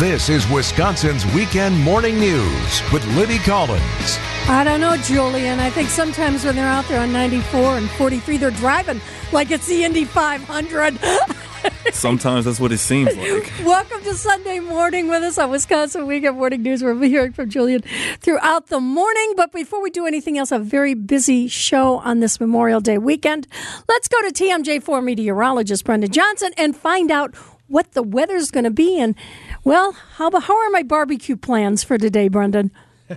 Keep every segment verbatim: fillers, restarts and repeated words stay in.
This is Wisconsin's Weekend Morning News with Libby Collins. I don't know, Julian. I think sometimes when they're out there on ninety-four and forty-three, they're driving like it's the Indy five hundred. Sometimes that's what it seems like. Welcome to Sunday morning with us on Wisconsin Weekend Morning News. We'll be hearing from Julian throughout the morning. But before we do anything else, a very busy show on this Memorial Day weekend. Let's go to T M J four meteorologist Brenda Johnson and find out what the weather's going to be. And, well, how, how are my barbecue plans for today, Brendan?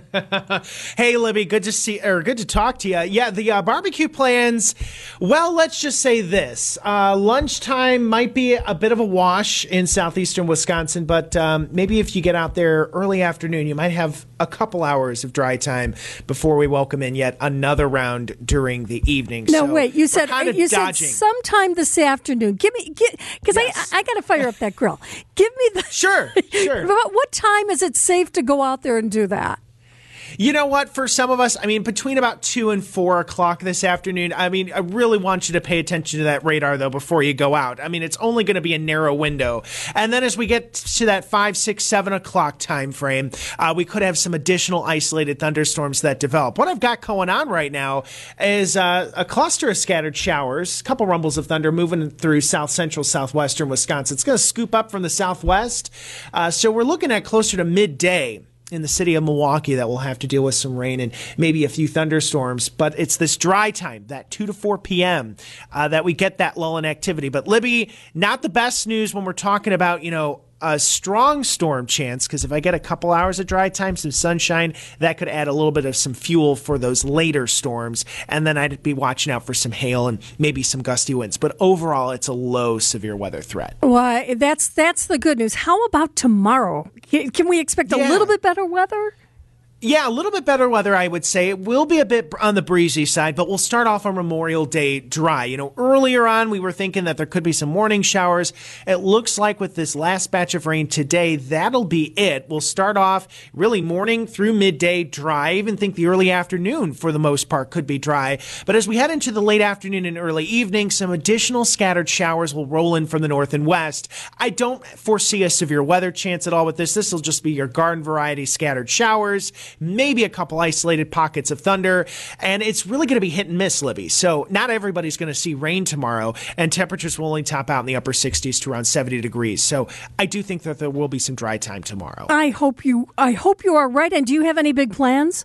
Hey, Libby, good to see or good to talk to you. Yeah, the uh, barbecue plans. Well, let's just say this: uh, lunchtime might be a bit of a wash in southeastern Wisconsin, but um, maybe if you get out there early afternoon, you might have a couple hours of dry time before we welcome in yet another round during the evening. No, so wait, you said you dodging. said sometime this afternoon. Give me, because Yes. I I got to fire up that grill. Give me the Sure, sure. But what time is it safe to go out there and do that? You know what? For some of us, I mean, between about two and four o'clock this afternoon, I mean, I really want you to pay attention to that radar, though, before you go out. I mean, it's only going to be a narrow window. And then as we get to that five, six, seven o'clock time frame, uh, we could have some additional isolated thunderstorms that develop. What I've got going on right now is uh, a cluster of scattered showers, a couple rumbles of thunder moving through south central, southwestern Wisconsin. It's going to scoop up from the southwest. Uh, so we're looking at closer to midday in the city of Milwaukee that will have to deal with some rain and maybe a few thunderstorms. But it's this dry time, that two to four p.m., uh, that we get that lull in activity. But, Libby, not the best news when we're talking about, you know, a strong storm chance, because if I get a couple hours of dry time, some sunshine, that could add a little bit of some fuel for those later storms. And then I'd be watching out for some hail and maybe some gusty winds. But overall, it's a low severe weather threat. Well, that's that's the good news. How about tomorrow? Can we expect a Yeah. little bit better weather? Yeah, a little bit better weather, I would say. It will be a bit on the breezy side, but we'll start off on Memorial Day dry. You know, earlier on, we were thinking that there could be some morning showers. It looks like with this last batch of rain today, that'll be it. We'll start off really morning through midday dry. I even think the early afternoon, for the most part, could be dry. But as we head into the late afternoon and early evening, some additional scattered showers will roll in from the north and west. I don't foresee a severe weather chance at all with this. This will just be your garden variety scattered showers, maybe a couple isolated pockets of thunder, and it's really going to be hit and miss, Libby. So not everybody's going to see rain tomorrow, and temperatures will only top out in the upper sixties to around seventy degrees. So I do think that there will be some dry time tomorrow. I hope you I hope you are right. And do you have any big plans?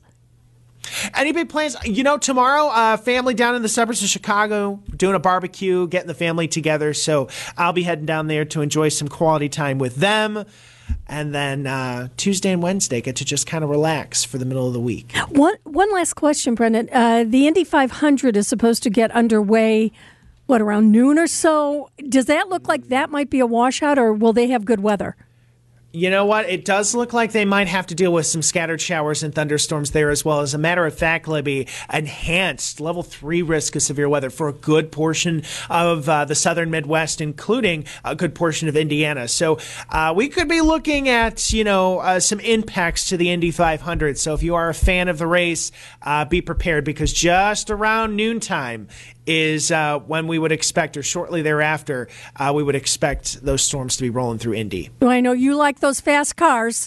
Any big plans? You know, tomorrow, uh, family down in the suburbs of Chicago, doing a barbecue, getting the family together. So I'll be heading down there to enjoy some quality time with them. And then uh, Tuesday and Wednesday get to just kind of relax for the middle of the week. One one last question, Brendan. Uh, the Indy five hundred is supposed to get underway, what, around noon or so? Does that look like that might be a washout, or will they have good weather? You know what? It does look like they might have to deal with some scattered showers and thunderstorms there as well. As a matter of fact, Libby, enhanced level three risk of severe weather for a good portion of uh, the southern Midwest, including a good portion of Indiana. So uh, we could be looking at, you know, uh, some impacts to the Indy five hundred. So if you are a fan of the race, uh, be prepared, because just around noontime is uh, when we would expect, or shortly thereafter, uh, we would expect those storms to be rolling through Indy. Well, I know you like those fast cars.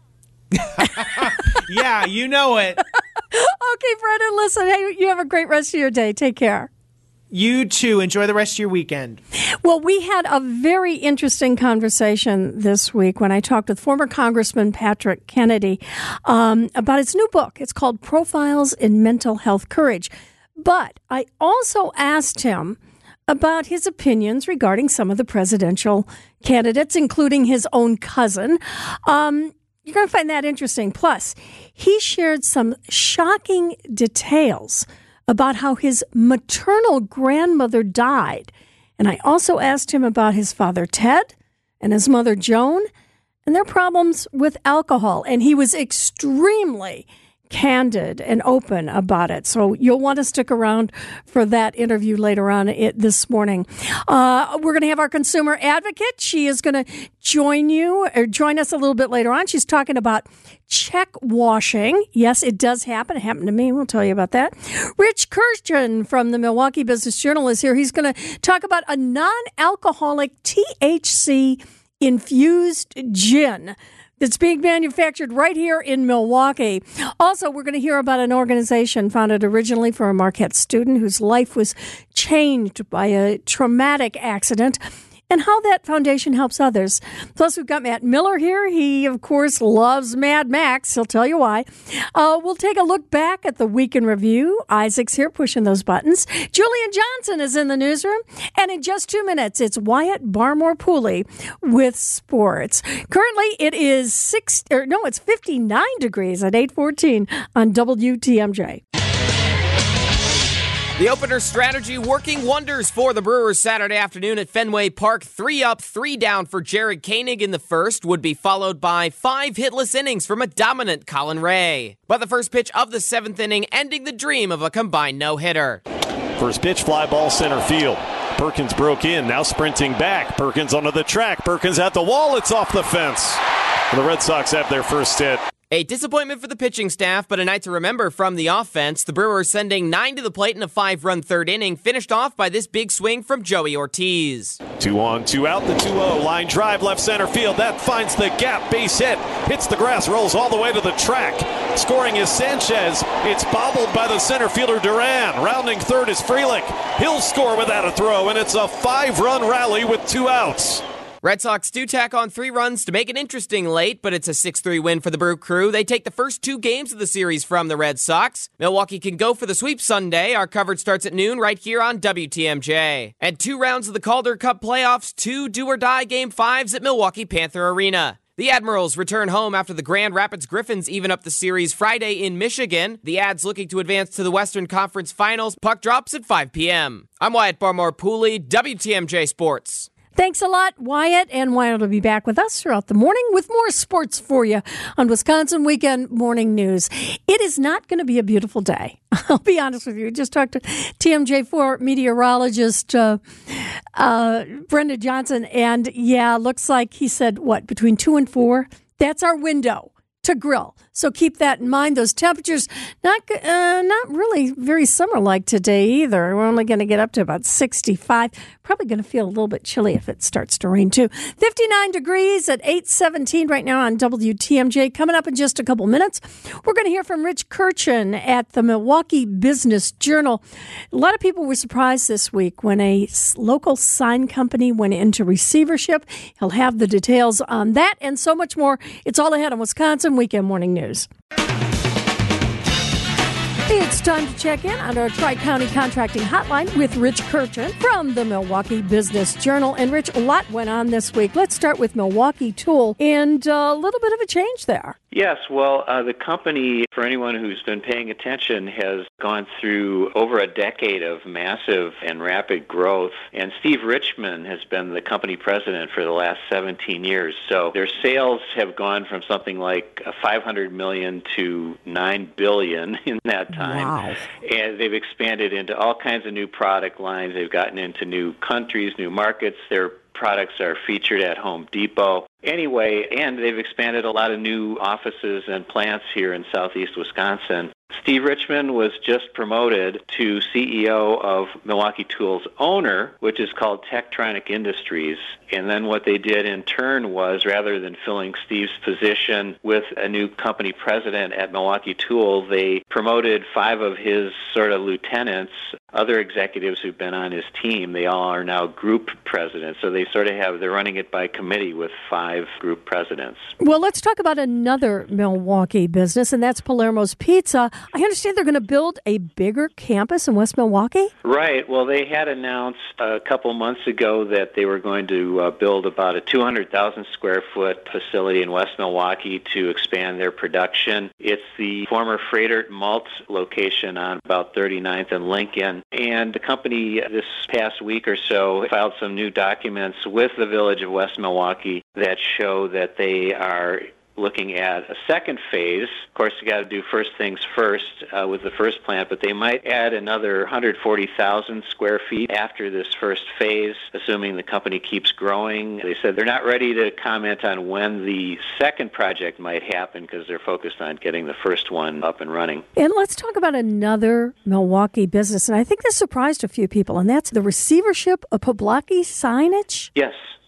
Yeah, you know it. Okay, Brendan, listen, hey, you have a great rest of your day. Take care. You too. Enjoy the rest of your weekend. Well, we had a very interesting conversation this week when I talked with former Congressman Patrick Kennedy um, about his new book. It's called Profiles in Mental Health Courage. But I also asked him about his opinions regarding some of the presidential candidates, including his own cousin. Um, you're going to find that interesting. Plus, he shared some shocking details about how his maternal grandmother died. And I also asked him about his father, Ted, and his mother, Joan, and their problems with alcohol. And he was extremely candid and open about it. So you'll want to stick around for that interview later on it, this morning. Uh, we're going to have our consumer advocate. She is going to join you or join us a little bit later on. She's talking about check washing. Yes, it does happen. It happened to me. We'll tell you about that. Rich Kirsten from the Milwaukee Business Journal is here. He's going to talk about a non-alcoholic T H C infused gin that's being manufactured right here in Milwaukee. Also, we're going to hear about an organization founded originally for a Marquette student whose life was changed by a traumatic accident, and how that foundation helps others. Plus, we've got Matt Miller here. He, of course, loves Mad Max. He'll tell you why. Uh, we'll take a look back at the week in review. Isaac's here pushing those buttons. Julian Johnson is in the newsroom. And in just two minutes, it's Wyatt Barmore-Pooley with sports. Currently, it is six, or no, it's fifty-nine degrees at eight fourteen on W T M J. The opener strategy working wonders for the Brewers Saturday afternoon at Fenway Park. Three up, three down for Jared Koenig in the first would be followed by five hitless innings from a dominant Colin Ray. But the first pitch of the seventh inning ending the dream of a combined no-hitter. First pitch, fly ball center field. Perkins broke in, now sprinting back. Perkins onto the track. Perkins at the wall. It's off the fence. The Red Sox have their first hit. A disappointment for the pitching staff, but a night to remember from the offense. The Brewers sending nine to the plate in a five-run third inning, finished off by this big swing from Joey Ortiz. Two on, two out, the two oh. Line drive, left center field. That finds the gap, base hit. Hits the grass, rolls all the way to the track. Scoring is Sanchez. It's bobbled by the center fielder Duran. Rounding third is Frelick. He'll score without a throw, and it's a five-run rally with two outs. Red Sox do tack on three runs to make it interesting late, but it's a six three win for the Brew Crew. They take the first two games of the series from the Red Sox. Milwaukee can go for the sweep Sunday. Our coverage starts at noon right here on W T M J. And two rounds of the Calder Cup playoffs, two do-or-die Game fives at Milwaukee Panther Arena. The Admirals return home after the Grand Rapids Griffins even up the series Friday in Michigan. The Ads looking to advance to the Western Conference Finals. Puck drops at five p.m. I'm Wyatt Barmore-Pooley, W T M J Sports. Thanks a lot, Wyatt. And Wyatt will be back with us throughout the morning with more sports for you on Wisconsin Weekend Morning News. It is not going to be a beautiful day. I'll be honest with you. Just talked to T M J four meteorologist uh, uh, Brenda Johnson. And yeah, looks like he said, what, between two and four? That's our window to grill. So keep that in mind. Those temperatures, not uh, not really very summer-like today either. We're only going to get up to about sixty-five. Probably going to feel a little bit chilly if it starts to rain too. fifty-nine degrees at eight seventeen right now on W T M J. Coming up in just a couple minutes, we're going to hear from Rich Kirchen at the Milwaukee Business Journal. A lot of people were surprised this week when a local sign company went into receivership. He'll have the details on that and so much more. It's all ahead on Wisconsin Weekend Morning News. It's time to check in on our Tri-County Contracting Hotline with Rich Kirchen from the Milwaukee Business Journal. And Rich, a lot went on this week. Let's start with Milwaukee Tool and a little bit of a change there. Yes, well, uh, the company, for anyone who's been paying attention, has gone through over a decade of massive and rapid growth. And Steve Richman has been the company president for the last seventeen years. So their sales have gone from something like five hundred million dollars to nine billion dollars in that time. Wow. And they've expanded into all kinds of new product lines. They've gotten into new countries, new markets. Their products are featured at Home Depot. Anyway, and they've expanded a lot of new offices and plants here in southeast Wisconsin. Steve Richman was just promoted to C E O of Milwaukee Tool's owner, which is called Tektronic Industries. And then what they did in turn was, rather than filling Steve's position with a new company president at Milwaukee Tool, they promoted five of his sort of lieutenants, other executives who've been on his team. They all are now group presidents. So they sort of have, they're running it by committee with five group presidents. Well, let's talk about another Milwaukee business, and that's Palermo's Pizza. I understand they're going to build a bigger campus in West Milwaukee? Right. Well, they had announced a couple months ago that they were going to uh, build about a two hundred thousand square foot facility in West Milwaukee to expand their production. It's the former Freighter Malt location on about thirty-ninth and Lincoln. And the company this past week or so filed some new documents with the Village of West Milwaukee that show that they are looking at a second phase. Of course, you got to do first things first uh, with the first plant, but they might add another one hundred forty thousand square feet after this first phase, assuming the company keeps growing. They said they're not ready to comment on when the second project might happen because they're focused on getting the first one up and running. And let's talk about another Milwaukee business, and I think this surprised a few people, and that's the receivership of Poblocki Signage. Yes.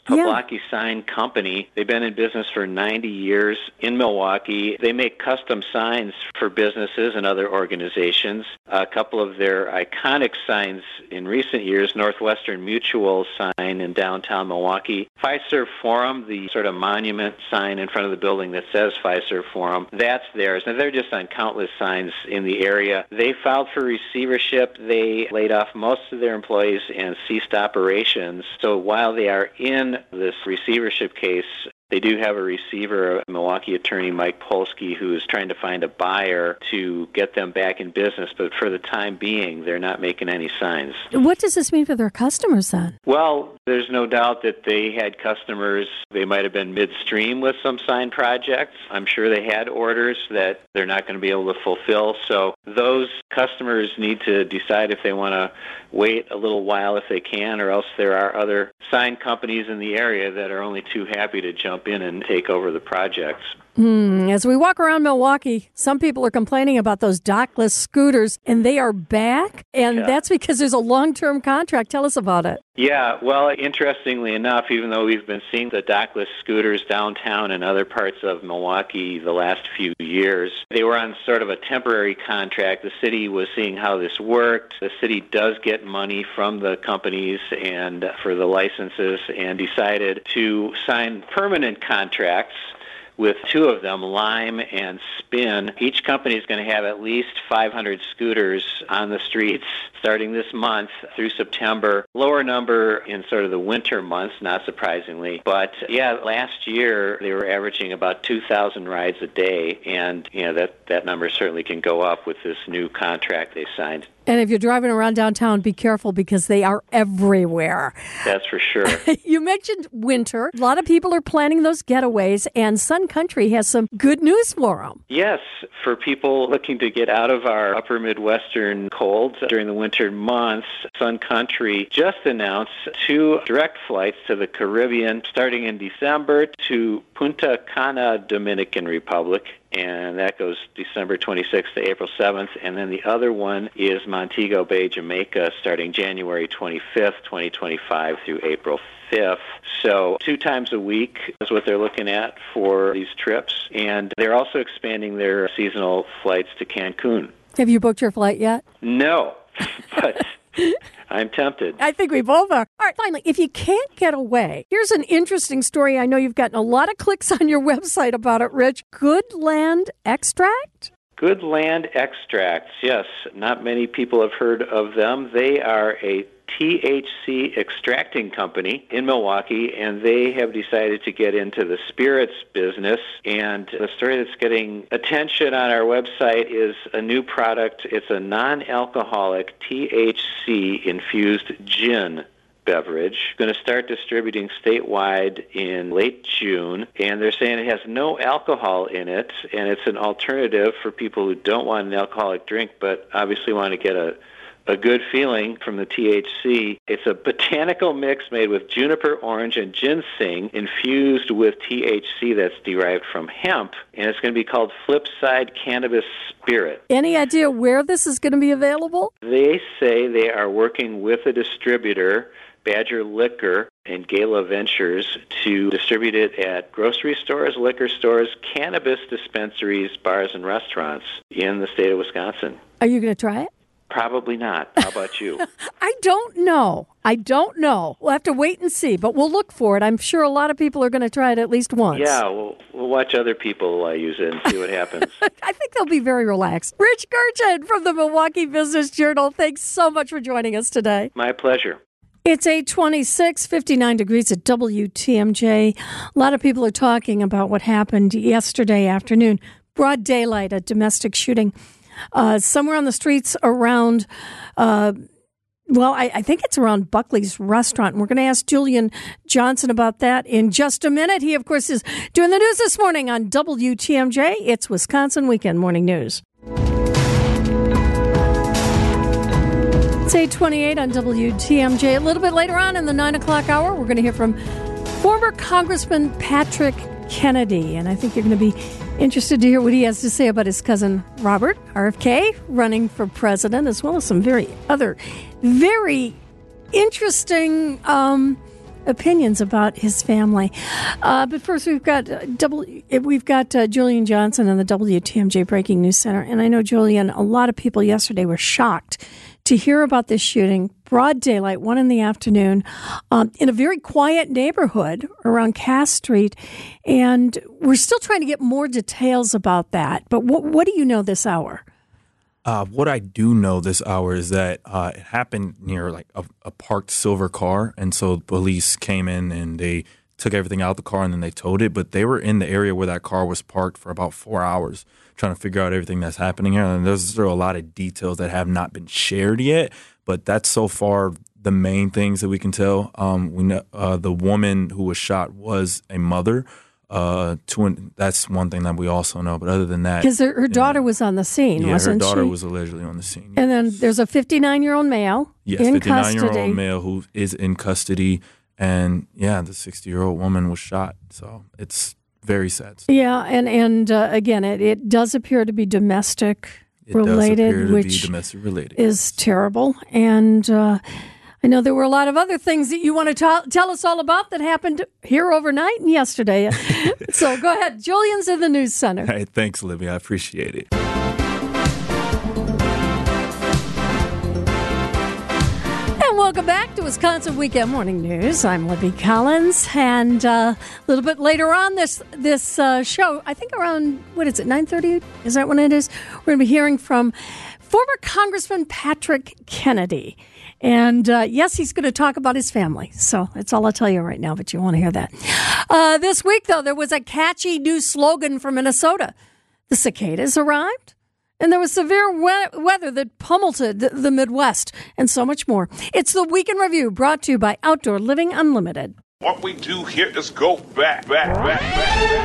Milwaukee Sign Company. They've been in business for ninety years in Milwaukee. They make custom signs for businesses and other organizations. A couple of their iconic signs in recent years, Northwestern Mutual sign in downtown Milwaukee, Fiserv Forum, the sort of monument sign in front of the building that says Fiserv Forum, that's theirs. Now, they're just on countless signs in the area. They filed for receivership. They laid off most of their employees and ceased operations. So while they are in this receivership case, they do have a receiver, Milwaukee attorney Mike Polsky, who is trying to find a buyer to get them back in business. But for the time being, they're not making any signs. What does this mean for their customers then? Well, there's no doubt that they had customers. They might have been midstream with some sign projects. I'm sure they had orders that they're not going to be able to fulfill. So those customers need to decide if they want to wait a little while if they can, or else there are other sign companies in the area that are only too happy to jump in and take over the projects. Mm, as we walk around Milwaukee, some people are complaining about those dockless scooters, and they are back, and yeah. that's because there's a long-term contract. Tell us about it. Yeah, well, interestingly enough, even though we've been seeing the dockless scooters downtown and other parts of Milwaukee the last few years, they were on sort of a temporary contract. The city was seeing how this worked. The city does get money from the companies and for the licenses, and decided to sign permanent contracts with two of them, Lime and Spin. Each company is going to have at least five hundred scooters on the streets starting this month through September. Lower number in sort of the winter months, not surprisingly. But yeah, last year they were averaging about two thousand rides a day, and you know that, that number certainly can go up with this new contract they signed. And if you're driving around downtown, be careful because they are everywhere. That's for sure. You mentioned winter. A lot of people are planning those getaways, and Sun Country has some good news for them. Yes, for people looking to get out of our upper Midwestern colds during the winter months, Sun Country just announced two direct flights to the Caribbean starting in December to Punta Cana, Dominican Republic, and that goes December twenty-sixth to April seventh. And then the other one is Montego Bay, Jamaica, starting January twenty-fifth, twenty twenty-five through April fifth. So two times a week is what they're looking at for these trips. And they're also expanding their seasonal flights to Cancun. Have you booked your flight yet? No, but I'm tempted. I think we both are. All right, finally, if you can't get away, here's an interesting story. I know you've gotten a lot of clicks on your website about it, Rich. Good Land Extract? Good Land Extracts, yes. Not many people have heard of them. They are a T H C extracting company in Milwaukee, and they have decided to get into the spirits business. And the story that's getting attention on our website is a new product. It's a non-alcoholic T H C-infused gin beverage. Going to start distributing statewide in late June, and they're saying it has no alcohol in it, and it's an alternative for people who don't want an alcoholic drink but obviously want to get a A good feeling from the T H C. It's a botanical mix made with juniper, orange, and ginseng infused with T H C that's derived from hemp, and it's going to be called Flipside Cannabis Spirit. Any idea where this is going to be available? They say they are working with a distributor, Badger Liquor and Gala Ventures, to distribute it at grocery stores, liquor stores, cannabis dispensaries, bars, and restaurants in the state of Wisconsin. Are you going to try it? Probably not. How about you? I don't know. I don't know. We'll have to wait and see, but we'll look for it. I'm sure a lot of people are going to try it at least once. Yeah, we'll, we'll watch other people uh, use it and see what happens. I think they'll be very relaxed. Rich Gergen from the Milwaukee Business Journal, thanks so much for joining us today. My pleasure. It's eight twenty-six, fifty-nine degrees at W T M J. A lot of people are talking about what happened yesterday afternoon. Broad daylight, a domestic shooting. Uh, somewhere on the streets around, uh, well, I, I think it's around Buckley's Restaurant. And we're going to ask Julian Johnson about that in just a minute. He, of course, is doing the news this morning on W T M J. It's Wisconsin Weekend Morning News. It's eight twenty-eight on W T M J. A little bit later on in the nine o'clock hour, we're going to hear from former Congressman Patrick Kennedy. And I think you're going to be interested to hear what he has to say about his cousin Robert, R F K, running for president, as well as some very other very interesting um, opinions about his family. Uh, but first, we've got uh, double, we've got uh, Julian Johnson in the W T M J Breaking News Center. And I know, Julian, a lot of people yesterday were shocked to hear about this shooting, broad daylight, one in the afternoon, um, in a very quiet neighborhood around Cass Street. And we're still trying to get more details about that. But what, what do you know this hour? Uh, what I do know this hour is that uh, it happened near like a, a parked silver car. And so police came in and they took everything out of the car and then they towed it. But they were in the area where that car was parked for about four hours. Trying to figure out everything that's happening here. And there's still a lot of details that have not been shared yet, but that's so far the main things that we can tell. Um, we know uh, the woman who was shot was a mother. Uh, to, that's one thing that we also know. But other than that, because her, her daughter know, was on the scene, yeah, wasn't she? her daughter was allegedly on the scene. And then there's a fifty-nine-year-old male yes, in fifty-nine-year-old custody. male who is in custody, and yeah, the sixty-year-old woman was shot. So it's very sad. Yeah, and and uh, again, it, it does appear to be domestic it related, does appear to which be domestic related. is terrible. And uh, I know there were a lot of other things that you want to ta- tell us all about that happened here overnight and yesterday. So go ahead, Julian's in the news center. Hey, thanks, Libby. I appreciate it. Welcome back to Wisconsin Weekend Morning News. I'm Libby Collins, and uh, a little bit later on this this uh, show, I think around, what is it, nine thirty? Is that when it is? We're going to be hearing from former Congressman Patrick Kennedy. And uh, yes, he's going to talk about his family. So that's all I'll tell you right now, but you want to hear that. Uh, this week, though, there was a catchy new slogan from Minnesota. The cicadas arrived. And there was severe we- weather that pummeled the Midwest and so much more. It's the Week in Review, brought to you by Outdoor Living Unlimited. What we do here is go back, back, back, back.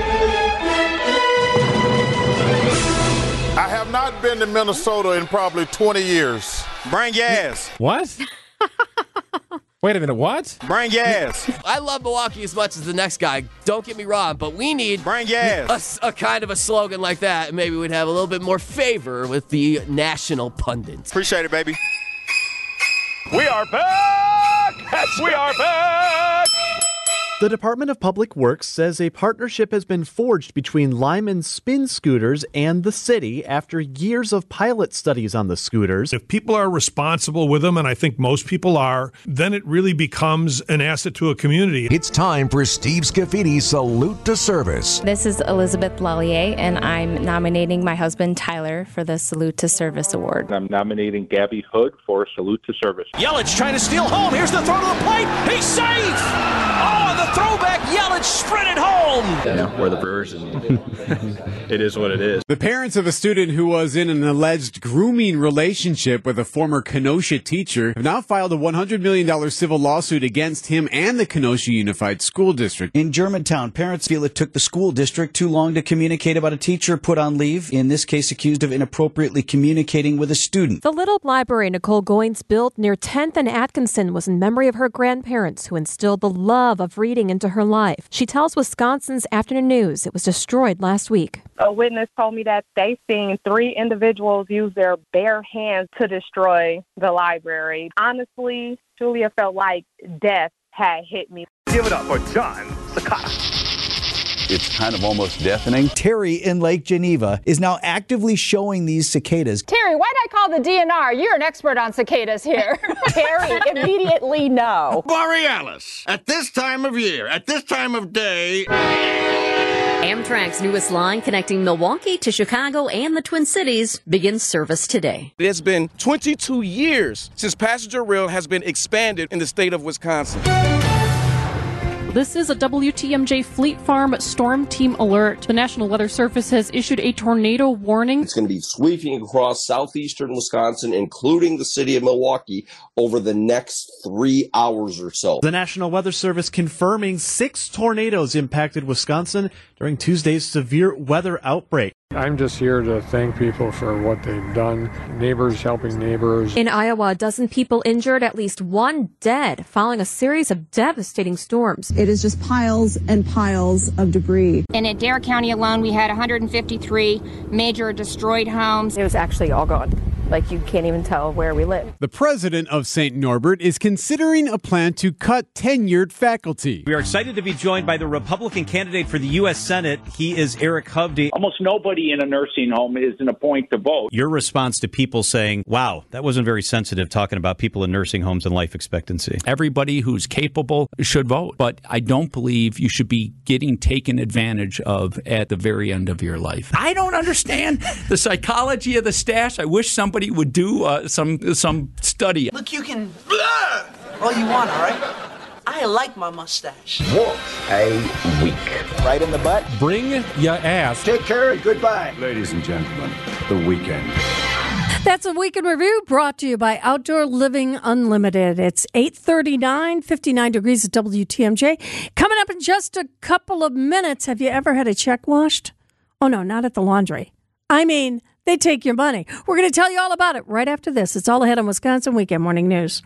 I have not been to Minnesota in probably twenty years. Bring gas. What? Wait a minute, what? Bring gas. I love Milwaukee as much as the next guy. Don't get me wrong, but we need Bring gas. A, a kind of a slogan like that. Maybe we'd have a little bit more favor with the national pundits. Appreciate it, baby. We are back! Yes, we are back! The Department of Public Works says a partnership has been forged between Lyman Spin Scooters and the city after years of pilot studies on the scooters. If people are responsible with them, and I think most people are, then it really becomes an asset to a community. It's time for Steve Scaffidi's Salute to Service. This is Elizabeth Lallier, and I'm nominating my husband Tyler for the Salute to Service Award. I'm nominating Gabby Hood for Salute to Service. Yelich trying to steal home. Here's the throw to the plate. He's safe! Oh, the throwback. Yelich sprinted home. Yeah, we're the Brewers, and it is what it is. The parents of a student who was in an alleged grooming relationship with a former Kenosha teacher have now filed a one hundred million dollars civil lawsuit against him and the Kenosha Unified School District. In Germantown, parents feel it took the school district too long to communicate about a teacher put on leave, in this case accused of inappropriately communicating with a student. The Little Library Nicole Goins built near tenth and Atkinson was in memory of her grandparents who instilled the love of reading into her life. She tells Wisconsin's Afternoon News it was destroyed last week. A witness told me that they seen three individuals use their bare hands to destroy the library. Honestly, Julia felt like death had hit me. Give it up for John Sakata. It's kind of almost deafening. Terry in Lake Geneva is now actively showing these cicadas. Terry, why'd I call the D N R? You're an expert on cicadas here. Terry, immediately no. Borealis, at this time of year, at this time of day. Amtrak's newest line connecting Milwaukee to Chicago and the Twin Cities begins service today. It's been twenty-two years since passenger rail has been expanded in the state of Wisconsin. This is a W T M J Fleet Farm Storm Team alert. The National Weather Service has issued a tornado warning. It's going to be sweeping across southeastern Wisconsin, including the city of Milwaukee, over the next three hours or so. The National Weather Service confirming six tornadoes impacted Wisconsin during Tuesday's severe weather outbreak. I'm just here to thank people for what they've done. Neighbors helping neighbors. In Iowa, a dozen people injured, at least one dead, following a series of devastating storms. It is just piles and piles of debris. And in Dare County alone, we had one hundred fifty-three major destroyed homes. It was actually all gone. like you can't even tell where we live. The president of Saint Norbert is considering a plan to cut tenured faculty. We are excited to be joined by the Republican candidate for the U S Senate. He is Eric Hovde. Almost nobody in a nursing home is in a point to vote. Your response to people saying, wow, that wasn't very sensitive talking about people in nursing homes and life expectancy. Everybody who's capable should vote, but I don't believe you should be getting taken advantage of at the very end of your life. I don't understand the psychology of the stash. I wish somebody would do uh, some some study. Look, you can blah all you want, all right? I like my mustache. What a week. Right in the butt. Bring your ass. Take care and goodbye. Ladies and gentlemen, the weekend. That's a Week in Review brought to you by Outdoor Living Unlimited. It's eight thirty-nine, fifty-nine degrees at W T M J. Coming up in just a couple of minutes, have you ever had a check washed? Oh, no, not at the laundry. I mean, they take your money. We're going to tell you all about it right after this. It's all ahead on Wisconsin Weekend Morning News.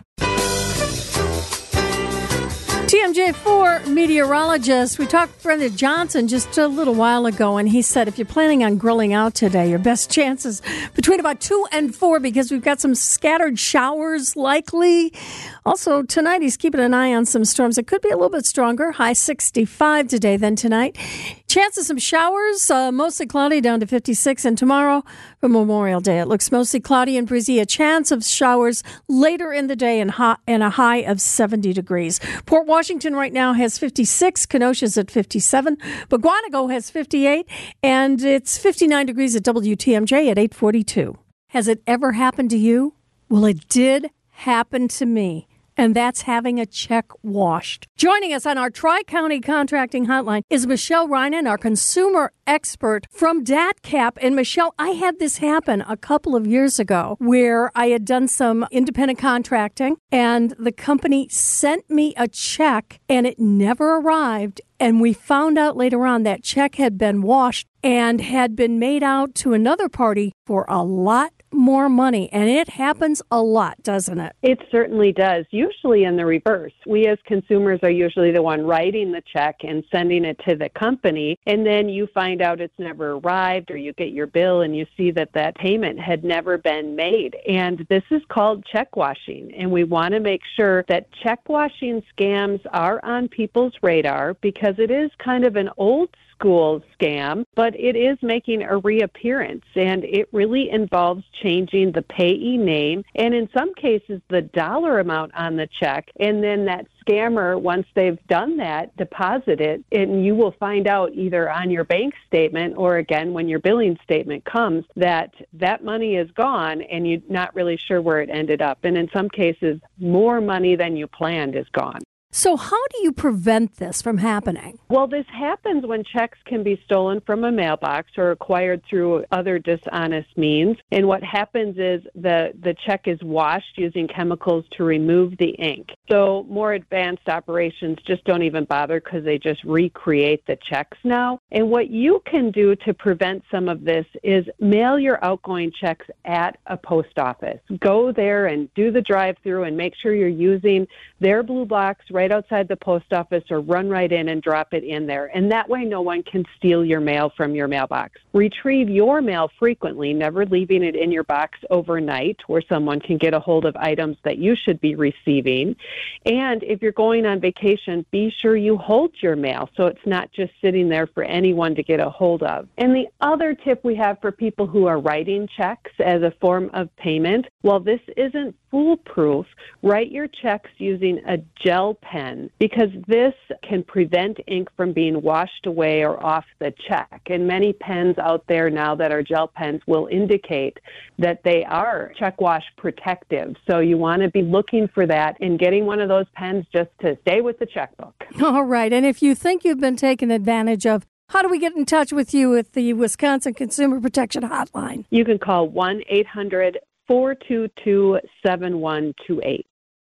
T M J four meteorologist. We talked to Brenda Johnson just a little while ago, and he said if you're planning on grilling out today, your best chances between about two and four because we've got some scattered showers likely. Also, tonight he's keeping an eye on some storms. It could be a little bit stronger. High sixty-five today than tonight. Chance of some showers, uh, mostly cloudy down to fifty-six. And tomorrow for Memorial Day, it looks mostly cloudy and breezy. A chance of showers later in the day and, hot, and a high of seventy degrees. Port Washington right now has fifty-six. Kenosha's at fifty-seven. Baguanago has fifty-eight. And it's fifty-nine degrees at W T M J at eight forty-two. Has it ever happened to you? Well, it did happen to me. And that's having a check washed. Joining us on our Tri-County Contracting Hotline is Michelle Reinen, our consumer expert from D A T C A P. And Michelle, I had this happen a couple of years ago where I had done some independent contracting and the company sent me a check and it never arrived. And we found out later on that check had been washed and had been made out to another party for a lot more money. And it happens a lot, doesn't it? It certainly does, usually in the reverse. We as consumers are usually the one writing the check and sending it to the company, and then you find out it's never arrived, or you get your bill and you see that that payment had never been made. And this is called check washing, and we want to make sure that check washing scams are on people's radar because it is kind of an old school scam, but it is making a reappearance, and it really involves changing the payee name and in some cases the dollar amount on the check, and then that scammer, once they've done that, deposit it, and you will find out either on your bank statement or again when your billing statement comes that that money is gone and you're not really sure where it ended up, and in some cases more money than you planned is gone. So how do you prevent this from happening? Well, this happens when checks can be stolen from a mailbox or acquired through other dishonest means. And what happens is the, the check is washed using chemicals to remove the ink. So more advanced operations just don't even bother because they just recreate the checks now. And what you can do to prevent some of this is mail your outgoing checks at a post office. Go there and do the drive-through and make sure you're using their blue box right outside the post office, or run right in and drop it in there. And that way no one can steal your mail from your mailbox. Retrieve your mail frequently, never leaving it in your box overnight where someone can get a hold of items that you should be receiving. And if you're going on vacation, be sure you hold your mail so it's not just sitting there for anyone to get a hold of. And the other tip we have for people who are writing checks as a form of payment, while this isn't foolproof, write your checks using a gel pen because this can prevent ink from being washed away or off the check. And many pens out there now that are gel pens will indicate that they are check wash protective. So you want to be looking for that and getting one of those pens just to stay with the checkbook. All right. And if you think you've been taken advantage of, how do we get in touch with you with the Wisconsin Consumer Protection Hotline? You can call one eight hundred four two two seven one two eight.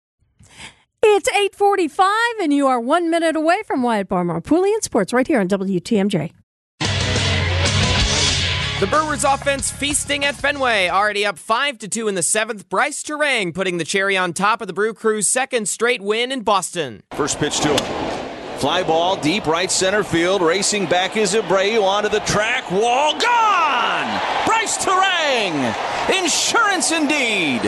It's eight forty-five, and you are one minute away from Wyatt Barmore, Pullian Sports, right here on W T M J. The Brewers offense feasting at Fenway, already up five to two in the seventh. Bryce Terang putting the cherry on top of the Brew Crew's second straight win in Boston. First pitch to him. Fly ball deep right center field. Racing back is Abreu onto the track. Wall gone! Bryce Turang! Insurance indeed!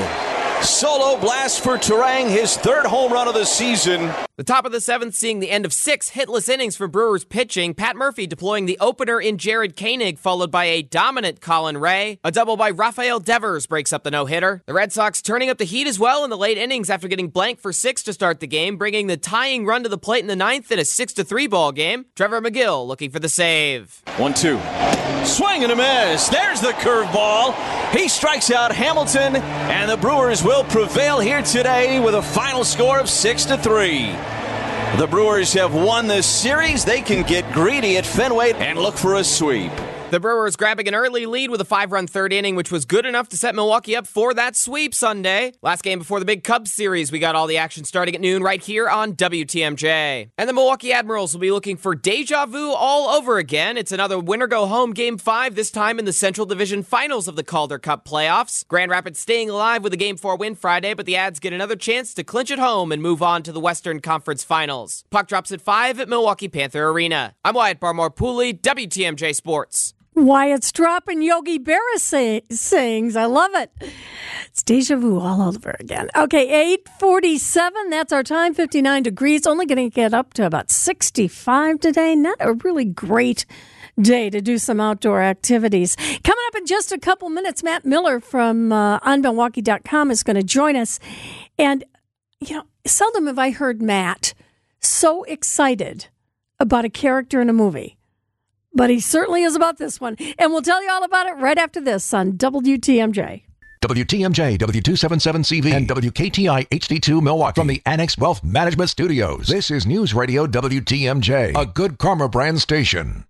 Solo blast for Turang, his third home run of the season. The top of the seventh seeing the end of six hitless innings for Brewers pitching. Pat Murphy deploying the opener in Jared Koenig, followed by a dominant Colin Ray. A double by Rafael Devers breaks up the no-hitter. The Red Sox turning up the heat as well in the late innings after getting blank for six to start the game, bringing the tying run to the plate in the ninth in a six to three ball game. Trevor McGill looking for the save. one two. Swing and a miss. There's the curveball. He strikes out Hamilton, and the Brewers will prevail here today with a final score of six to three. The Brewers have won this series. They can get greedy at Fenway and look for a sweep. The Brewers grabbing an early lead with a five-run third inning, which was good enough to set Milwaukee up for that sweep Sunday. Last game before the big Cubs series, we got all the action starting at noon right here on W T M J. And the Milwaukee Admirals will be looking for deja vu all over again. It's another winner-go-home Game five, this time in the Central Division Finals of the Calder Cup playoffs. Grand Rapids staying alive with a Game four win Friday, but the Ads get another chance to clinch at home and move on to the Western Conference Finals. Puck drops at five at Milwaukee Panther Arena. I'm Wyatt Barmore-Pooley, W T M J Sports. Wyatt's dropping Yogi Berra say, sings. I love it. It's deja vu all over again. Okay, eight forty-seven. That's our time. fifty-nine degrees. Only going to get up to about sixty-five today. Not a really great day to do some outdoor activities. Coming up in just a couple minutes, Matt Miller from uh, on milwaukee dot com is going to join us. And, you know, seldom have I heard Matt so excited about a character in a movie. But he certainly is about this one. And we'll tell you all about it right after this on W T M J. W T M J, W two seventy-seven C V, and W K T I H D two Milwaukee. From the Annex Wealth Management Studios, this is News Radio W T M J, a Good Karma brand station.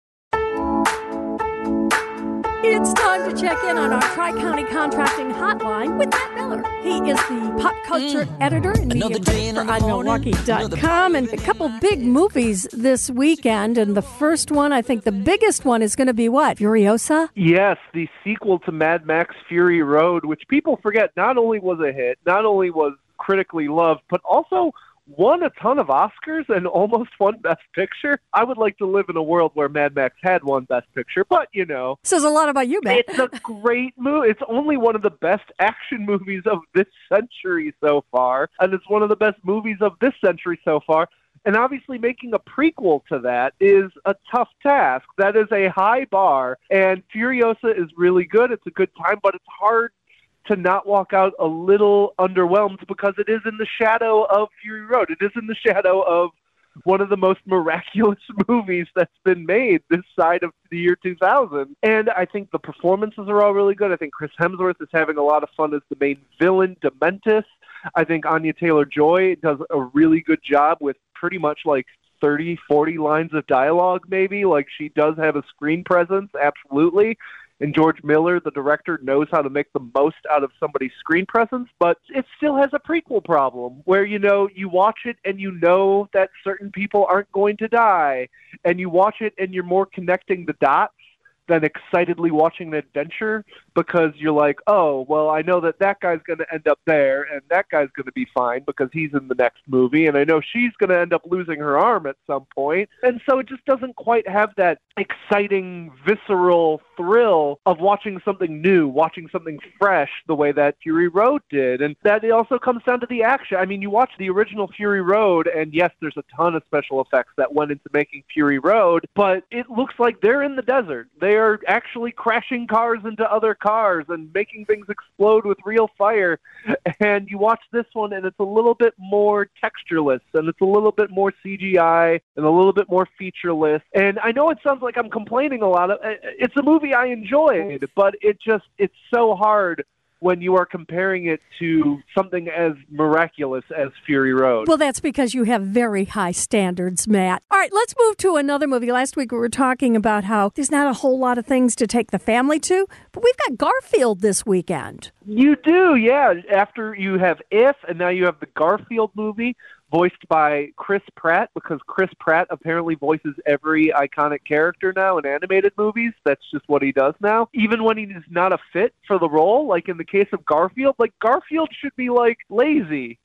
It's time to check in on our Tri-County Contracting Hotline with Matt Miller. He is the pop culture mm. editor and media critic for on milwaukee dot com. And a couple big movies this weekend. And the first one, I think the biggest one, is going to be what? Furiosa? Yes, the sequel to Mad Max Fury Road, which people forget not only was a hit, not only was critically loved, but also won a ton of Oscars and almost won Best Picture. I would like to live in a world where Mad Max had won Best Picture, but, you know. Says a lot about you, Matt. It's a great movie. It's only one of the best action movies of this century so far, and it's one of the best movies of this century so far. And obviously making a prequel to that is a tough task. That is a high bar, and Furiosa is really good. It's a good time, but it's hard to not walk out a little underwhelmed because it is in the shadow of Fury Road. It is in the shadow of one of the most miraculous movies that's been made this side of the year two thousand. And I think the performances are all really good. I think Chris Hemsworth is having a lot of fun as the main villain, Dementis. I think Anya Taylor-Joy does a really good job with pretty much like thirty, forty lines of dialogue maybe. Like, she does have a screen presence, absolutely. And George Miller, the director, knows how to make the most out of somebody's screen presence, but it still has a prequel problem where, you know, you watch it and you know that certain people aren't going to die, and you watch it and you're more connecting the dots than excitedly watching an adventure because you're like, oh, well, I know that that guy's going to end up there and that guy's going to be fine because he's in the next movie, and I know she's going to end up losing her arm at some point. And so it just doesn't quite have that exciting, visceral thrill of watching something new, watching something fresh the way that Fury Road did. And that it also comes down to the action. I mean, you watch the original Fury Road, and yes, there's a ton of special effects that went into making Fury Road, but it looks like they're in the desert. They are actually crashing cars into other cars and making things explode with real fire. And you watch this one, and it's a little bit more textureless, and it's a little bit more C G I, and a little bit more featureless. And I know it sounds like I'm complaining a lot. Of, it's a movie I enjoyed, but it just, it's so hard when you are comparing it to something as miraculous as Fury Road. Well, that's because you have very high standards, Matt. All right, let's move to another movie. Last week we were talking about how there's not a whole lot of things to take the family to, but we've got Garfield this weekend. You do, yeah. After you have If, and now you have the Garfield movie, voiced by Chris Pratt, because Chris Pratt apparently voices every iconic character now in animated movies. That's just what he does now. Even when he is not a fit for the role, like in the case of Garfield, like Garfield should be like lazy.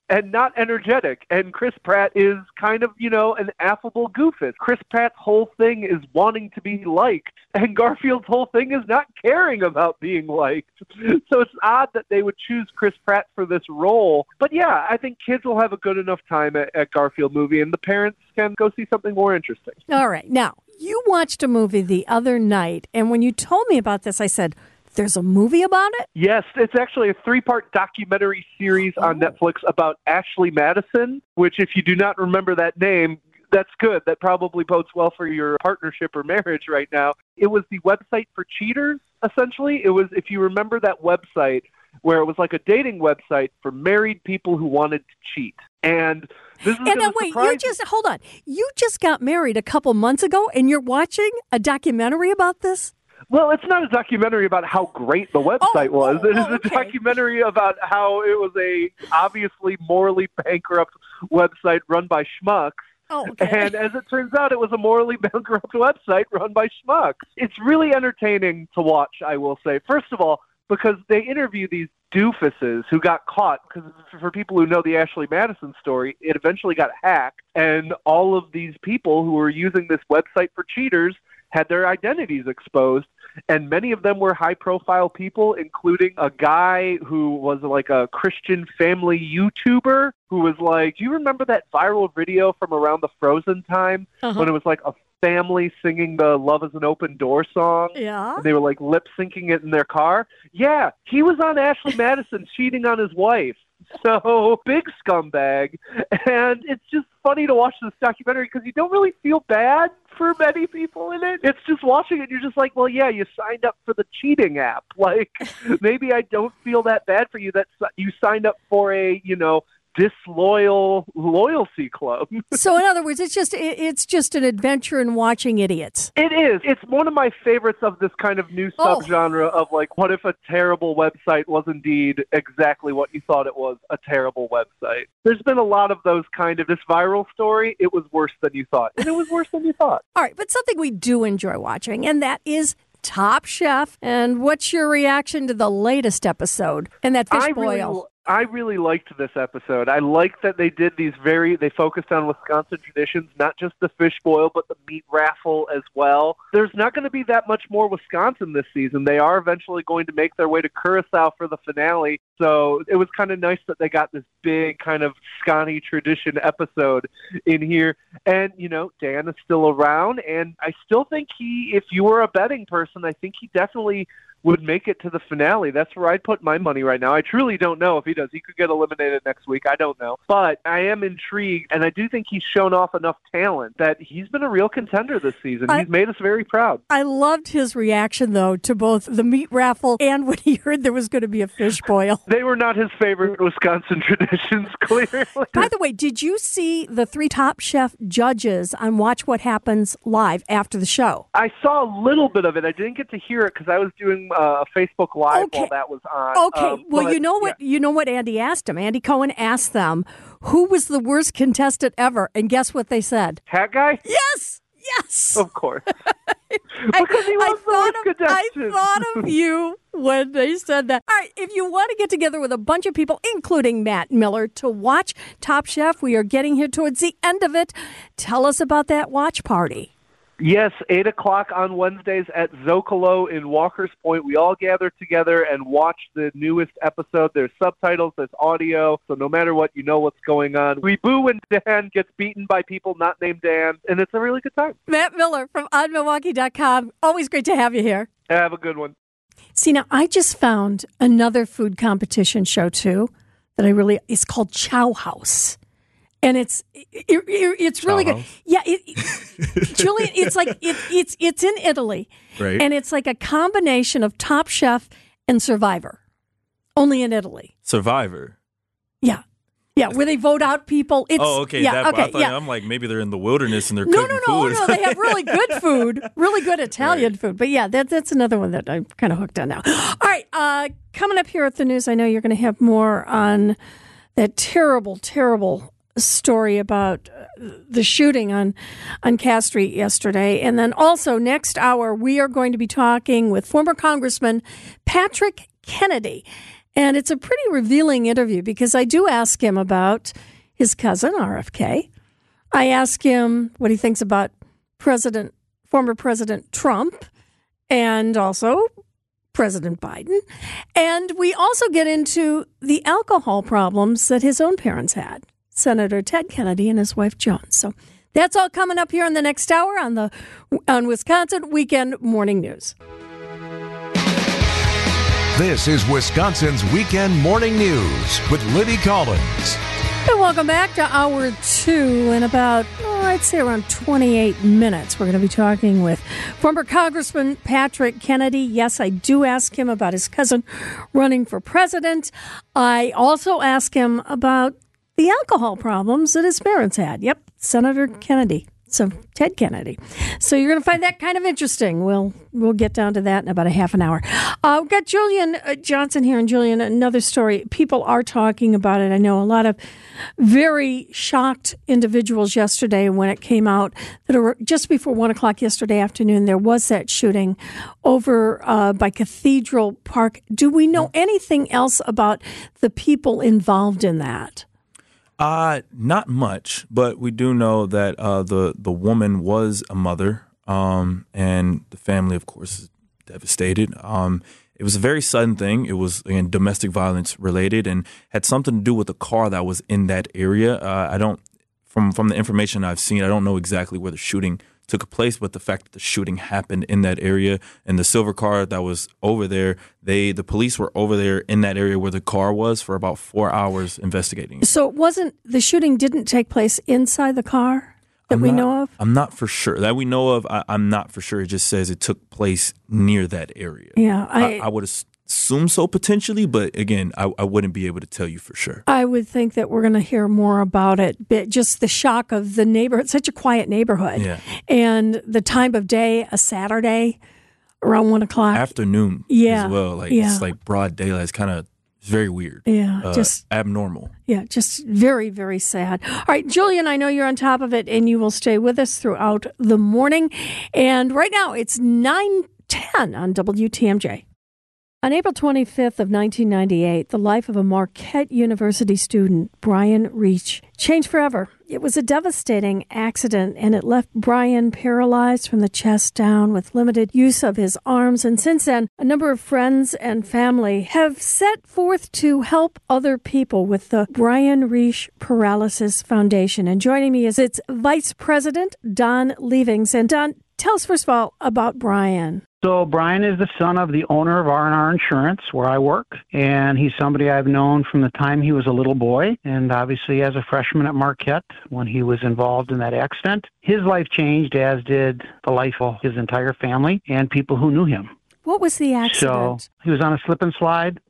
and not energetic. And Chris Pratt is kind of, you know, an affable goofus. Chris Pratt's whole thing is wanting to be liked, and Garfield's whole thing is not caring about being liked. So it's odd that they would choose Chris Pratt for this role. But yeah, I think kids will have a good enough time at, at Garfield movie, and the parents can go see something more interesting. All right. Now, you watched a movie the other night, and when you told me about this, I said, there's a movie about it? Yes, it's actually a three-part documentary series oh. on Netflix about Ashley Madison, which if you do not remember that name, that's good. That probably bodes well for your partnership or marriage right now. It was the website for cheaters, essentially. It was, if you remember that website, where it was like a dating website for married people who wanted to cheat. And this is And then wait, you just, hold on. You just got married a couple months ago, and you're watching a documentary about this? Well, it's not a documentary about how great the website oh, was. Oh, it is oh, okay. a documentary about how it was a obviously morally bankrupt website run by schmucks. Oh, okay. And as it turns out, it was a morally bankrupt website run by schmucks. It's really entertaining to watch, I will say. First of all, because they interview these doofuses who got caught, because for people who know the Ashley Madison story, it eventually got hacked, and all of these people who were using this website for cheaters had their identities exposed, and many of them were high-profile people, including a guy who was like a Christian family YouTuber who was like, do you remember that viral video from around the Frozen time uh-huh. when it was like a family singing the Love is an Open Door song? Yeah. And they were like lip-syncing it in their car? Yeah, he was on Ashley Madison cheating on his wife. So, big scumbag. And it's just funny to watch this documentary because you don't really feel bad for many people in it. It's just watching it, you're just like, well, yeah, you signed up for the cheating app. Like, maybe I don't feel that bad for you that you signed up for a, you know, disloyal loyalty club. So in other words, it's just it, it's just an adventure in watching idiots. It is. It's one of my favorites of this kind of new oh. subgenre of like, what if a terrible website was indeed exactly what you thought it was, a terrible website. There's been a lot of those kind of, this viral story, it was worse than you thought. And it was worse than you thought. All right, but something we do enjoy watching, and that is Top Chef. And what's your reaction to the latest episode and that fish I boil? Really, I really liked this episode. I liked that they did these very, they focused on Wisconsin traditions, not just the fish boil, but the meat raffle as well. There's not going to be that much more Wisconsin this season. They are eventually going to make their way to Curacao for the finale. So it was kind of nice that they got this big kind of Scotty tradition episode in here. And, you know, Dan is still around. And I still think he, if you were a betting person, I think he definitely would make it to the finale. That's where I'd put my money right now. I truly don't know if he does. He could get eliminated next week. I don't know. But I am intrigued, and I do think he's shown off enough talent that he's been a real contender this season. I, he's made us very proud. I loved his reaction, though, to both the meat raffle and when he heard there was going to be a fish boil. They were not his favorite Wisconsin traditions, clearly. By the way, did you see the three Top Chef judges on Watch What Happens live after the show? I saw a little bit of it. I didn't get to hear it because I was doing Uh, a Facebook Live okay. while that was on. Okay, um, well, but, you know what? Yeah. You know what Andy asked him. Andy Cohen asked them, "Who was the worst contestant ever?" And guess what they said? Hat guy. Yes, yes. Of course. Because he was I the worst of, contestant. I thought of you when they said that. All right, if you want to get together with a bunch of people, including Matt Miller, to watch Top Chef, we are getting here towards the end of it. Tell us about that watch party. Yes, eight o'clock on Wednesdays at Zocalo in Walker's Point. We all gather together and watch the newest episode. There's subtitles, there's audio, so no matter what, you know what's going on. We boo when Dan gets beaten by people not named Dan, and it's a really good time. Matt Miller from on milwaukee dot com. Always great to have you here. Have a good one. See, now, I just found another food competition show, too, that I really, it's called Chow House. And it's it, it, it's really Chow good. House? Yeah, it, it, Julian, it's like it, it's it's in Italy, right? And it's like a combination of Top Chef and Survivor, only in Italy. Survivor. Yeah, yeah, where they vote out people. It's, oh, okay. Yeah, that, okay. I thought, yeah. I'm like maybe they're in the wilderness and they're no, cooking no, no, food. no. They have really good food, really good Italian right. food. But yeah, that, that's another one that I'm kind of hooked on now. All right, uh, coming up here at the news, I know you're going to have more on that terrible, terrible story about the shooting on on Cass Street yesterday. And then also next hour, we are going to be talking with former Congressman Patrick Kennedy. And it's a pretty revealing interview because I do ask him about his cousin, R F K. I ask him what he thinks about President, former President Trump, and also President Biden. And we also get into the alcohol problems that his own parents had, Senator Ted Kennedy and his wife Joan. So that's all coming up here in the next hour on the on Wisconsin Weekend Morning News. This is Wisconsin's Weekend Morning News with Libby Collins. And welcome back to hour two. In about, oh, I'd say around twenty-eight minutes, we're going to be talking with former Congressman Patrick Kennedy. Yes, I do ask him about his cousin running for president. I also ask him about the alcohol problems that his parents had. Yep, Senator Kennedy. So Ted Kennedy. So you're going to find that kind of interesting. We'll we'll get down to that in about a half an hour. Uh, we've got Julian uh, Johnson here. And Julian, another story. People are talking about it. I know a lot of very shocked individuals yesterday when it came out that were just before one o'clock yesterday afternoon, there was that shooting over uh, by Cathedral Park. Do we know anything else about the people involved in that? Uh, not much, but we do know that uh, the, the woman was a mother, um, and the family, of course, is devastated. Um, it was a very sudden thing. It was, again, domestic violence related and had something to do with the car that was in that area. Uh, I don't, from, from the information I've seen, I don't know exactly where the shooting took place, but the fact that the shooting happened in that area and the silver car that was over there, they the police were over there in that area where the car was for about four hours investigating. So it wasn't, the shooting didn't take place inside the car that I'm we not, know of? I'm not for sure. That we know of, I, I'm not for sure. It just says it took place near that area. Yeah. I, I, I would assume so potentially, but again, I, I wouldn't be able to tell you for sure. I would think that we're going to hear more about it, but just the shock of the neighborhood, such a quiet neighborhood. Yeah. And the time of day, a Saturday, around one o'clock. Afternoon yeah. as well. Like yeah. It's like broad daylight. It's kind of it's very weird. Yeah. Uh, just abnormal. Yeah, just very, very sad. All right, Julian, I know you're on top of it, and you will stay with us throughout the morning. And right now, it's nine ten on W T M J. On April twenty-fifth of nineteen ninety-eight, the life of a Marquette University student, Brian Reach, changed forever. It was a devastating accident, and it left Brian paralyzed from the chest down with limited use of his arms. And since then, a number of friends and family have set forth to help other people with the Brian Reach Paralysis Foundation. And joining me is its Vice President, Don Leavings. And Don, tell us first of all about Brian. So Brian is the son of the owner of R and R Insurance, where I work, and he's somebody I've known from the time he was a little boy, and obviously as a freshman at Marquette when he was involved in that accident. His life changed, as did the life of his entire family and people who knew him. What was the accident? So he was on a slip and slide,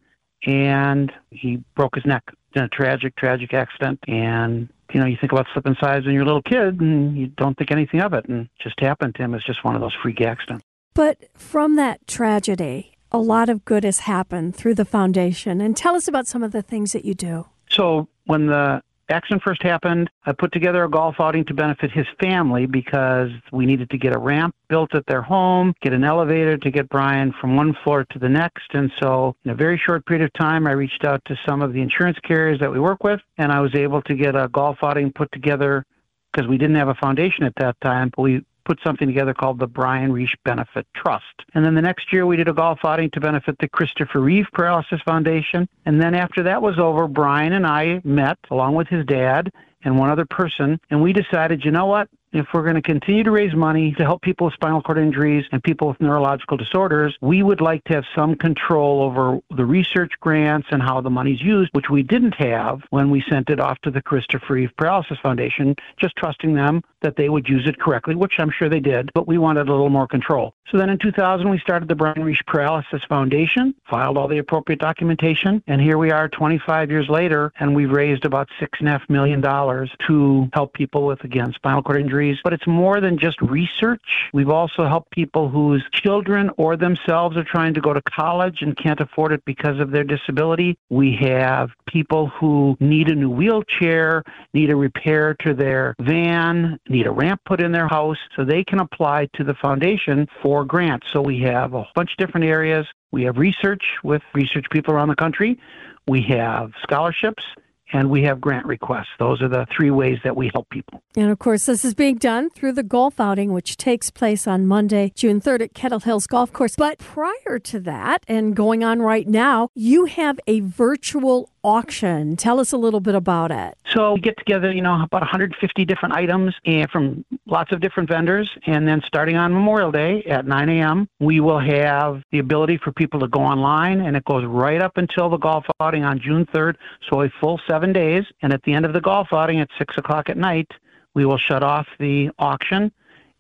and he broke his neck in a tragic, tragic accident, and you know, you think about slip and slides when you're a little kid, and you don't think anything of it, and it just happened to him. It's just one of those freak accidents. But from that tragedy, a lot of good has happened through the foundation. And tell us about some of the things that you do. So when the accident first happened, I put together a golf outing to benefit his family because we needed to get a ramp built at their home, get an elevator to get Brian from one floor to the next. And so in a very short period of time, I reached out to some of the insurance carriers that we work with, and I was able to get a golf outing put together because we didn't have a foundation at that time, but we put something together called the Brian Reach Benefit Trust. And then the next year we did a golf outing to benefit the Christopher Reeve Paralysis Foundation. And then after that was over, Brian and I met along with his dad and one other person, and we decided, you know what? If we're going to continue to raise money to help people with spinal cord injuries and people with neurological disorders, we would like to have some control over the research grants and how the money's used, which we didn't have when we sent it off to the Christopher Reeve Paralysis Foundation, just trusting them that they would use it correctly, which I'm sure they did, but we wanted a little more control. So then in two thousand, we started the Brian Reach Paralysis Foundation, filed all the appropriate documentation, and here we are twenty-five years later, and we've raised about six and a half million dollars to help people with, again, spinal cord injuries. But it's more than just research. We've also helped people whose children or themselves are trying to go to college and can't afford it because of their disability. We have people who need a new wheelchair, need a repair to their van, need a ramp put in their house, so they can apply to the foundation for for grants. So we have a bunch of different areas. We have research with research people around the country. We have scholarships. And we have grant requests. Those are the three ways that we help people. And, of course, this is being done through the golf outing, which takes place on Monday, June third at Kettle Hills Golf Course. But prior to that, and going on right now, you have a virtual auction. Tell us a little bit about it. So we get together, you know, about one hundred fifty different items and from lots of different vendors. And then starting on Memorial Day at nine a.m., we will have the ability for people to go online, and it goes right up until the golf outing on June third, so a full seven days. And at the end of the golf outing at six o'clock at night, we will shut off the auction,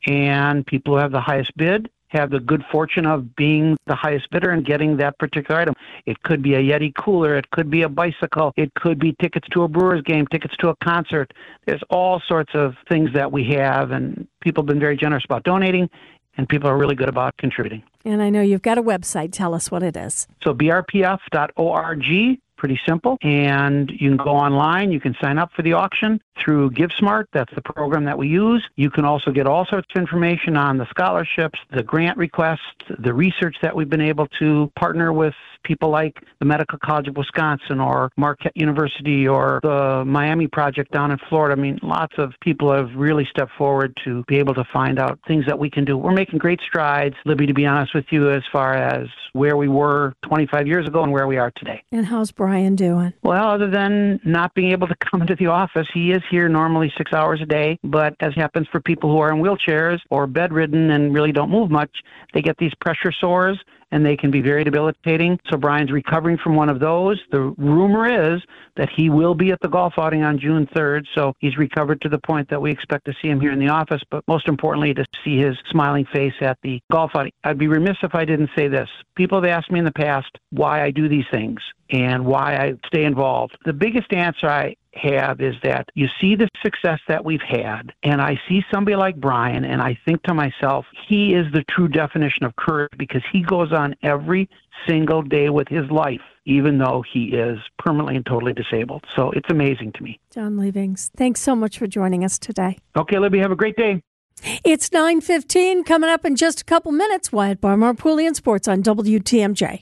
and people who have the highest bid have the good fortune of being the highest bidder and getting that particular item. It could be a Yeti cooler. It could be a bicycle. It could be tickets to a Brewers game, tickets to a concert. There's all sorts of things that we have, and people have been very generous about donating, and people are really good about contributing. And I know you've got a website. Tell us what it is. So b r p f dot org. Pretty simple. And you can go online. You can sign up for the auction through GiveSmart. That's the program that we use. You can also get all sorts of information on the scholarships, the grant requests, the research that we've been able to partner with people like the Medical College of Wisconsin or Marquette University or the Miami Project down in Florida. I mean, lots of people have really stepped forward to be able to find out things that we can do. We're making great strides, Libby, to be honest with you, as far as where we were twenty-five years ago and where we are today. And how's Brian doing? Well, other than not being able to come into the office, he is here normally six hours a day. But as happens for people who are in wheelchairs or bedridden and really don't move much, they get these pressure sores, and they can be very debilitating. So Brian's recovering from one of those. The rumor is that he will be at the golf outing on June third, so he's recovered to the point that we expect to see him here in the office, but most importantly, to see his smiling face at the golf outing. I'd be remiss if I didn't say this. People have asked me in the past why I do these things and why I stay involved. The biggest answer I have is that you see the success that we've had, and I see somebody like Brian, and I think to myself, he is the true definition of courage, because he goes on every single day with his life, even though he is permanently and totally disabled. So it's amazing to me. John Leavings, thanks so much for joining us today. Okay, Libby, have a great day. It's nine fifteen, coming up in just a couple minutes. Wyatt Barmore, Pooley and Sports on W T M J.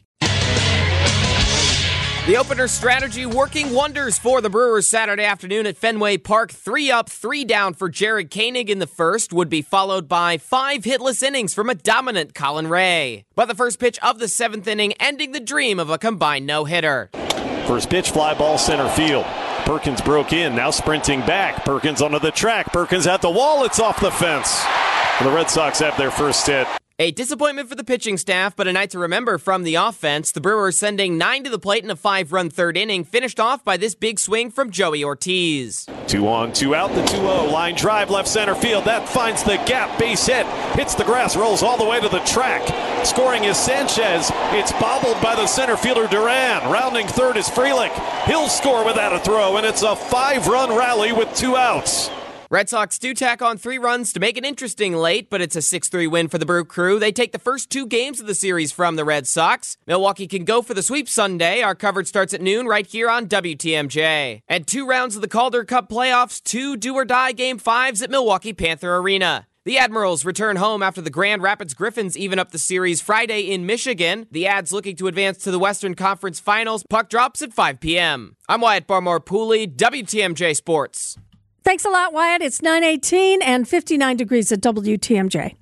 The opener strategy working wonders for the Brewers Saturday afternoon at Fenway Park. Three up, three down for Jared Koenig in the first would be followed by five hitless innings from a dominant Colin Ray. But the first pitch of the seventh inning ending the dream of a combined no-hitter. First pitch, fly ball center field. Perkins broke in, now sprinting back. Perkins onto the track. Perkins at the wall. It's off the fence. The Red Sox have their first hit. A disappointment for the pitching staff, but a night to remember from the offense. The Brewers sending nine to the plate in a five-run third inning, finished off by this big swing from Joey Ortiz. Two on, two out, the two oh. Line drive, left center field. That finds the gap, base hit. Hits the grass, rolls all the way to the track. Scoring is Sanchez. It's bobbled by the center fielder Duran. Rounding third is Frelick. He'll score without a throw, and it's a five-run rally with two outs. Red Sox do tack on three runs to make it interesting late, but it's a six three win for the Brew Crew. They take the first two games of the series from the Red Sox. Milwaukee can go for the sweep Sunday. Our coverage starts at noon right here on W T M J. And two rounds of the Calder Cup playoffs, two do-or-die game fives at Milwaukee Panther Arena. The Admirals return home after the Grand Rapids Griffins even up the series Friday in Michigan. The Ads looking to advance to the Western Conference Finals. Puck drops at five p.m. I'm Wyatt Barmore Pooley, W T M J Sports. Thanks a lot, Wyatt. It's nine eighteen and fifty-nine degrees at W T M J.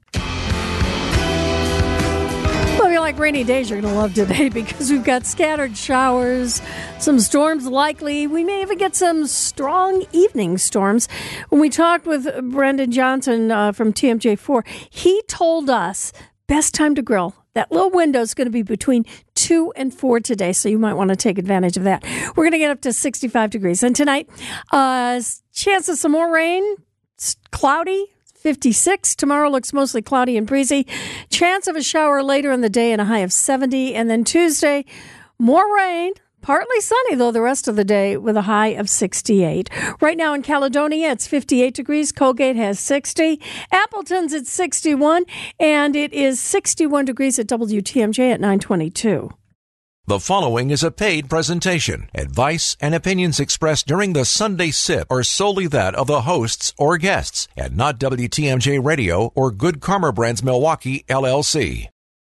Well, if you like rainy days, you're going to love today because we've got scattered showers, some storms likely. We may even get some strong evening storms. When we talked with Brendan Johnson uh, from T M J four, he told us best time to grill. That little window is going to be between two and four today, so you might want to take advantage of that. We're going to get up to sixty-five degrees. And tonight, uh, chance of some more rain. It's cloudy, fifty-six. Tomorrow looks mostly cloudy and breezy. Chance of a shower later in the day and a high of seventy. And then Tuesday, more rain. Partly sunny, though, the rest of the day with a high of sixty-eight. Right now in Caledonia, it's fifty-eight degrees. Colgate has sixty. Appleton's at sixty-one. And it is sixty-one degrees at W T M J at nine twenty-two. The following is a paid presentation. Advice and opinions expressed during the Sunday Sip are solely that of the hosts or guests, and not W T M J Radio or Good Karma Brands Milwaukee, L L C.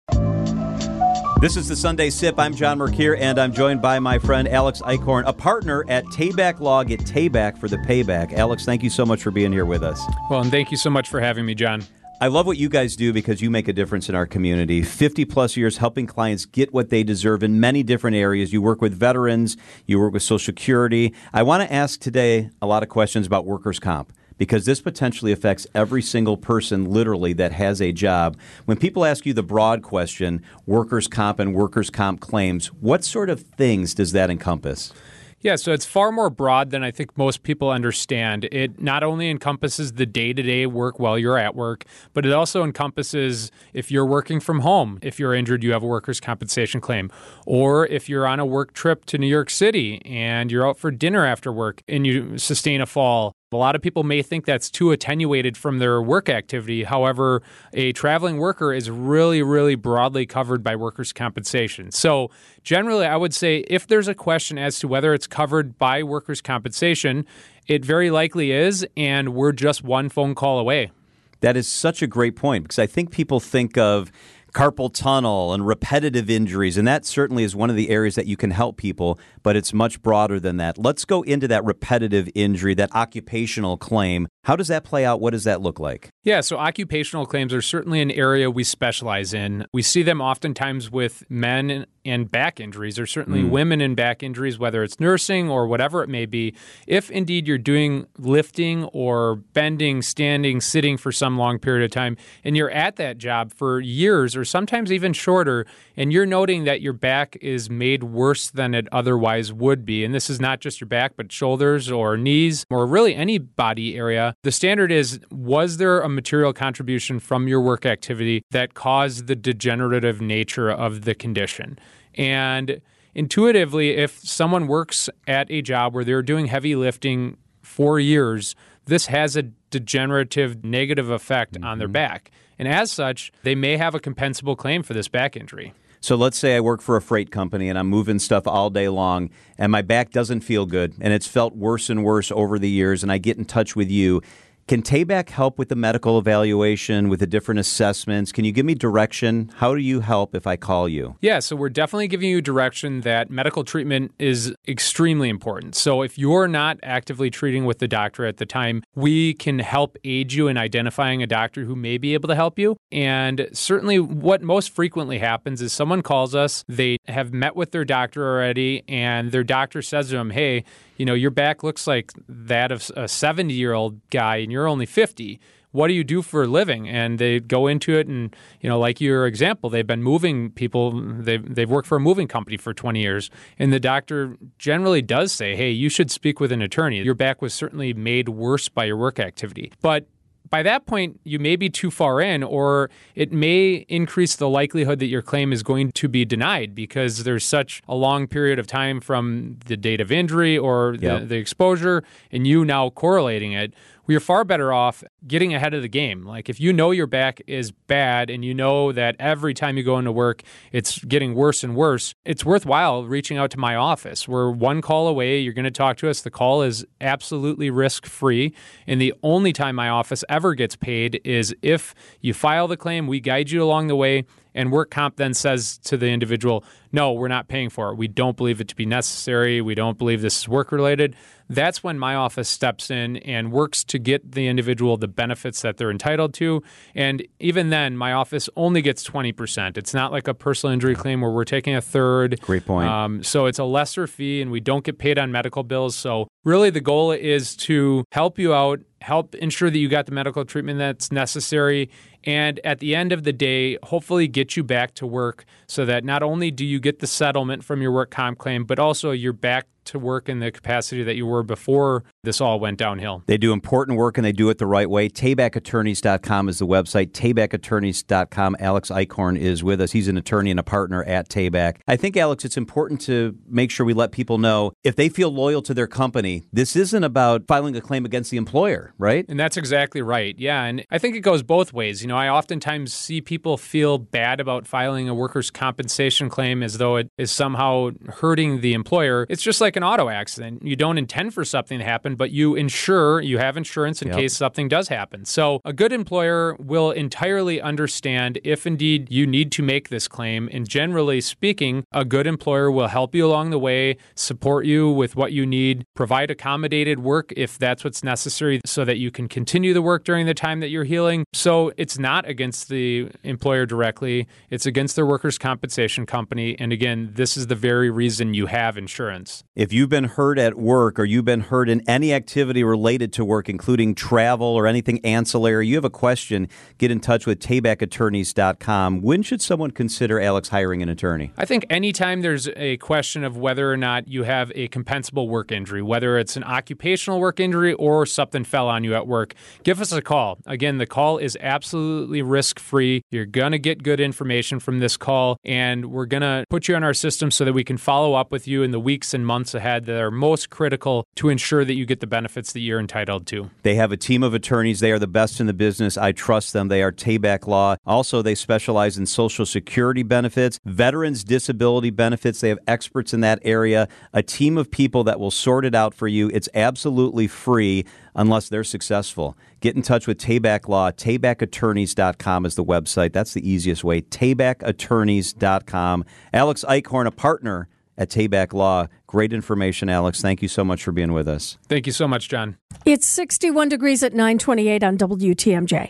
This is the Sunday Sip. I'm John Mercure, and I'm joined by my friend Alex Eichhorn, a partner at Tabak Law. Get Tabak for the payback. Alex, thank you so much for being here with us. Well, and thank you so much for having me, John. I love what you guys do because you make a difference in our community. fifty-plus years helping clients get what they deserve in many different areas. You work with veterans. You work with Social Security. I want to ask today a lot of questions about workers' comp, because this potentially affects every single person, literally, that has a job. When people ask you the broad question, workers' comp and workers' comp claims, what sort of things does that encompass? Yeah, so it's far more broad than I think most people understand. It not only encompasses the day-to-day work while you're at work, but it also encompasses if you're working from home. If you're injured, you have a workers' compensation claim. Or if you're on a work trip to New York City and you're out for dinner after work and you sustain a fall. A lot of people may think that's too attenuated from their work activity. However, a traveling worker is really, really broadly covered by workers' compensation. So generally, I would say if there's a question as to whether it's covered by workers' compensation, it very likely is, and we're just one phone call away. That is such a great point, because I think people think of carpal tunnel and repetitive injuries, and that certainly is one of the areas that you can help people, but it's much broader than that. Let's go into that repetitive injury, that occupational claim. How does that play out? What does that look like? Yeah, so occupational claims are certainly an area we specialize in. We see them oftentimes with men and back injuries, or certainly mm. women and back injuries, whether it's nursing or whatever it may be. If indeed you're doing lifting or bending, standing, sitting for some long period of time, and you're at that job for years or sometimes even shorter, and you're noting that your back is made worse than it otherwise would be, and this is not just your back, but shoulders or knees or really any body area, the standard is, was there a material contribution from your work activity that caused the degenerative nature of the condition? And intuitively, if someone works at a job where they're doing heavy lifting for years, this has a degenerative negative effect mm-hmm. on their back. And as such, they may have a compensable claim for this back injury. So let's say I work for a freight company and I'm moving stuff all day long and my back doesn't feel good and it's felt worse and worse over the years, and I get in touch with you. Can Tabak help with the medical evaluation, with the different assessments? Can you give me direction? How do you help if I call you? Yeah, so we're definitely giving you direction that medical treatment is extremely important. So if you're not actively treating with the doctor at the time, we can help aid you in identifying a doctor who may be able to help you. And certainly what most frequently happens is someone calls us, they have met with their doctor already, and their doctor says to them, hey, you know, your back looks like that of a seventy-year-old guy and you're only fifty. What do you do for a living? And they go into it and, you know, like your example, they've been moving people. They've, they've worked for a moving company for twenty years. And the doctor generally does say, hey, you should speak with an attorney. Your back was certainly made worse by your work activity. But by that point, you may be too far in, or it may increase the likelihood that your claim is going to be denied because there's such a long period of time from the date of injury or the, yep. the exposure, and you now correlating it. We are far better off getting ahead of the game. Like if you know your back is bad and you know that every time you go into work, it's getting worse and worse, it's worthwhile reaching out to my office. We're one call away. You're going to talk to us. The call is absolutely risk-free. And the only time my office ever gets paid is if you file the claim, we guide you along the way, and work comp then says to the individual, no, we're not paying for it. We don't believe it to be necessary. We don't believe this is work-related. That's when my office steps in and works to get the individual the benefits that they're entitled to. And even then, my office only gets twenty percent. It's not like a personal injury claim where we're taking a third. Great point. Um, so it's a lesser fee, and we don't get paid on medical bills. So really the goal is to help you out, help ensure that you got the medical treatment that's necessary, and at the end of the day, hopefully get you back to work so that not only do you get the settlement from your work comp claim, but also your back to work in the capacity that you were before this all went downhill. They do important work and they do it the right way. Tabak Attorneys dot com is the website. Tabak Attorneys dot com. Alex Eichhorn is with us. He's an attorney and a partner at Tabak. I think, Alex, it's important to make sure we let people know if they feel loyal to their company, this isn't about filing a claim against the employer, right? And that's exactly right. Yeah. And I think it goes both ways. You know, I oftentimes see people feel bad about filing a workers' compensation claim as though it is somehow hurting the employer. It's just like an auto accident. You don't intend for something to happen, but you insure, you have insurance in Yep. case something does happen. So a good employer will entirely understand if indeed you need to make this claim. And generally speaking, a good employer will help you along the way, support you with what you need, provide accommodated work if that's what's necessary so that you can continue the work during the time that you're healing. So it's not against the employer directly. It's against their workers' compensation company. And again, this is the very reason you have insurance. If you've been hurt at work or you've been hurt in any activity related to work, including travel or anything ancillary, you have a question, get in touch with Tabak Attorneys dot com. When should someone consider, Alex, hiring an attorney? I think anytime there's a question of whether or not you have a compensable work injury, whether it's an occupational work injury or something fell on you at work, give us a call. Again, the call is absolutely risk-free. You're going to get good information from this call, and we're going to put you on our system so that we can follow up with you in the weeks and months ahead that are most critical to ensure that you get the benefits that you're entitled to. They have a team of attorneys. They are the best in the business. I trust them. They are Tabak Law. Also, they specialize in Social Security benefits, veterans disability benefits. They have experts in that area, a team of people that will sort it out for you. It's absolutely free unless they're successful. Get in touch with Tabak Law. Tabak Attorneys dot com is the website. That's the easiest way. Tabak Attorneys dot com. Alex Eichhorn, a partner at Tabak Law. Great information, Alex. Thank you so much for being with us. Thank you so much, John. It's sixty-one degrees at nine twenty-eight on W T M J.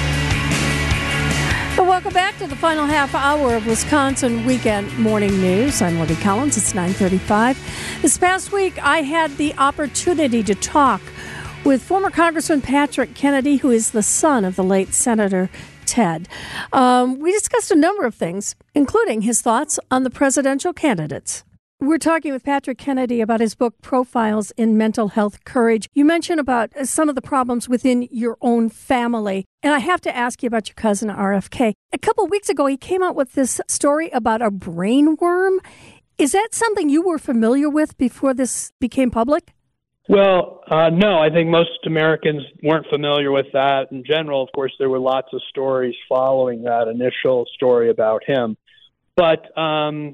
Well, welcome back to the final half hour of Wisconsin Weekend Morning News. I'm Libby Collins. It's nine thirty-five. This past week, I had the opportunity to talk with former Congressman Patrick Kennedy, who is the son of the late Senator Ted. Um, we discussed a number of things, including his thoughts on the presidential candidates. We're talking with Patrick Kennedy about his book, Profiles in Mental Health Courage. You mentioned about some of the problems within your own family. And I have to ask you about your cousin, R F K. A couple of weeks ago, he came out with this story about a brain worm. Is that something you were familiar with before this became public? Well, uh, no, I think most Americans weren't familiar with that. In general, of course, there were lots of stories following that initial story about him. But um,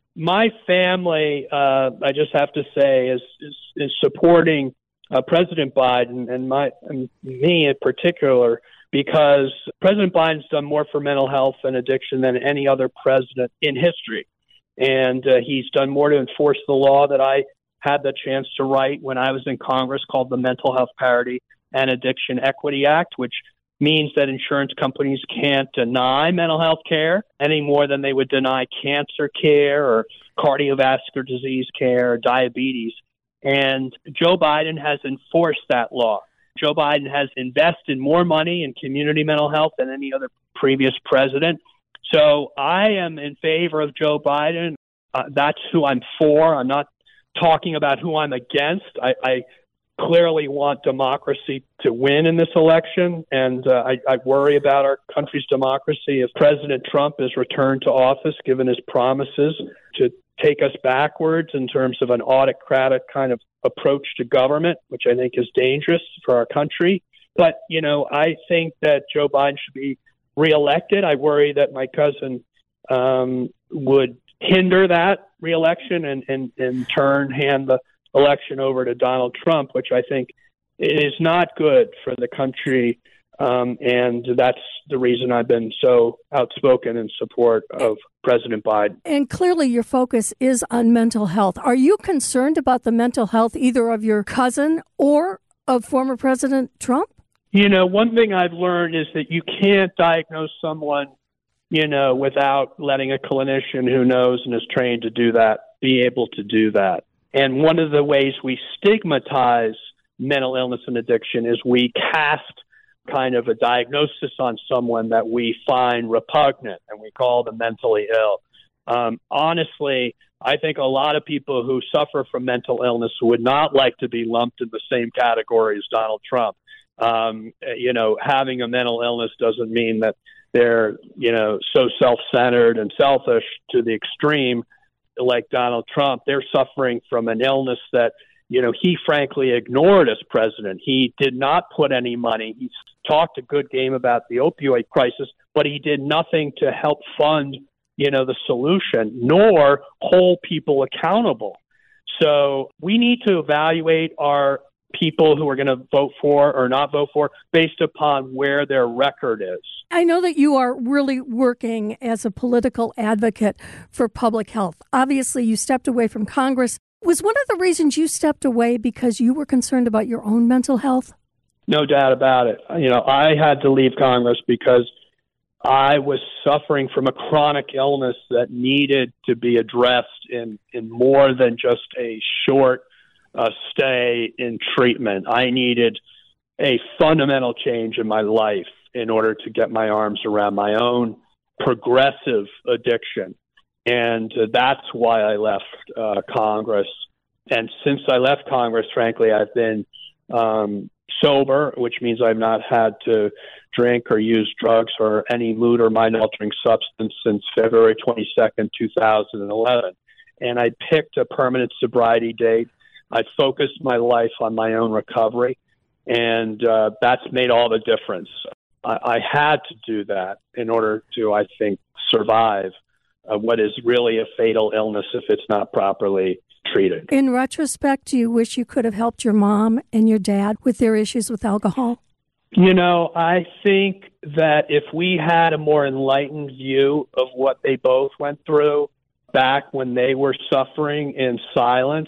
my family, uh, I just have to say, is is, is supporting uh, President Biden and my and me in particular, because President Biden's done more for mental health and addiction than any other president in history. And uh, he's done more to enforce the law that I had the chance to write when I was in Congress, called the Mental Health Parity and Addiction Equity Act, which means that insurance companies can't deny mental health care any more than they would deny cancer care or cardiovascular disease care or diabetes. And Joe Biden has enforced that law. Joe Biden has invested more money in community mental health than any other previous president. So I am in favor of Joe Biden. Uh, that's who I'm for. I'm not talking about who I'm against. I, I clearly want democracy to win in this election, and uh, I, I worry about our country's democracy if President Trump is returned to office, given his promises to take us backwards in terms of an autocratic kind of approach to government, which I think is dangerous for our country. But, you know, I think that Joe Biden should be reelected. I worry that my cousin um, would hinder that reelection and, and, and turn, hand the election over to Donald Trump, which I think is not good for the country. Um, and that's the reason I've been so outspoken in support of President Biden. And clearly your focus is on mental health. Are you concerned about the mental health either of your cousin or of former President Trump? You know, one thing I've learned is that you can't diagnose someone, you know, without letting a clinician who knows and is trained to do that be able to do that. And one of the ways we stigmatize mental illness and addiction is we cast kind of a diagnosis on someone that we find repugnant, and we call them mentally ill. Um, honestly, I think a lot of people who suffer from mental illness would not like to be lumped in the same category as Donald Trump. Um, you know, having a mental illness doesn't mean that they're, you know, so self-centered and selfish to the extreme like Donald Trump. They're suffering from an illness that, you know, he frankly ignored as president. He did not put any money. He talked a good game about the opioid crisis, but he did nothing to help fund, you know, the solution, nor hold people accountable. So we need to evaluate our people who are going to vote for or not vote for based upon where their record is. I know that you are really working as a political advocate for public health. Obviously, you stepped away from Congress. Was one of the reasons you stepped away because you were concerned about your own mental health? No doubt about it. You know, I had to leave Congress because I was suffering from a chronic illness that needed to be addressed in, in more than just a short uh, stay in treatment. I needed a fundamental change in my life in order to get my arms around my own progressive addiction. And uh, that's why I left uh, Congress. And since I left Congress, frankly, I've been um, sober, which means I've not had to drink or use drugs or any mood or mind-altering substance since February twenty-second, two thousand eleven. And I picked a permanent sobriety date. I focused my life on my own recovery, and uh, that's made all the difference. I, I had to do that in order to, I think, survive Uh, what is really a fatal illness if it's not properly treated. In retrospect, do you wish you could have helped your mom and your dad with their issues with alcohol? You know, I think that if we had a more enlightened view of what they both went through back when they were suffering in silence,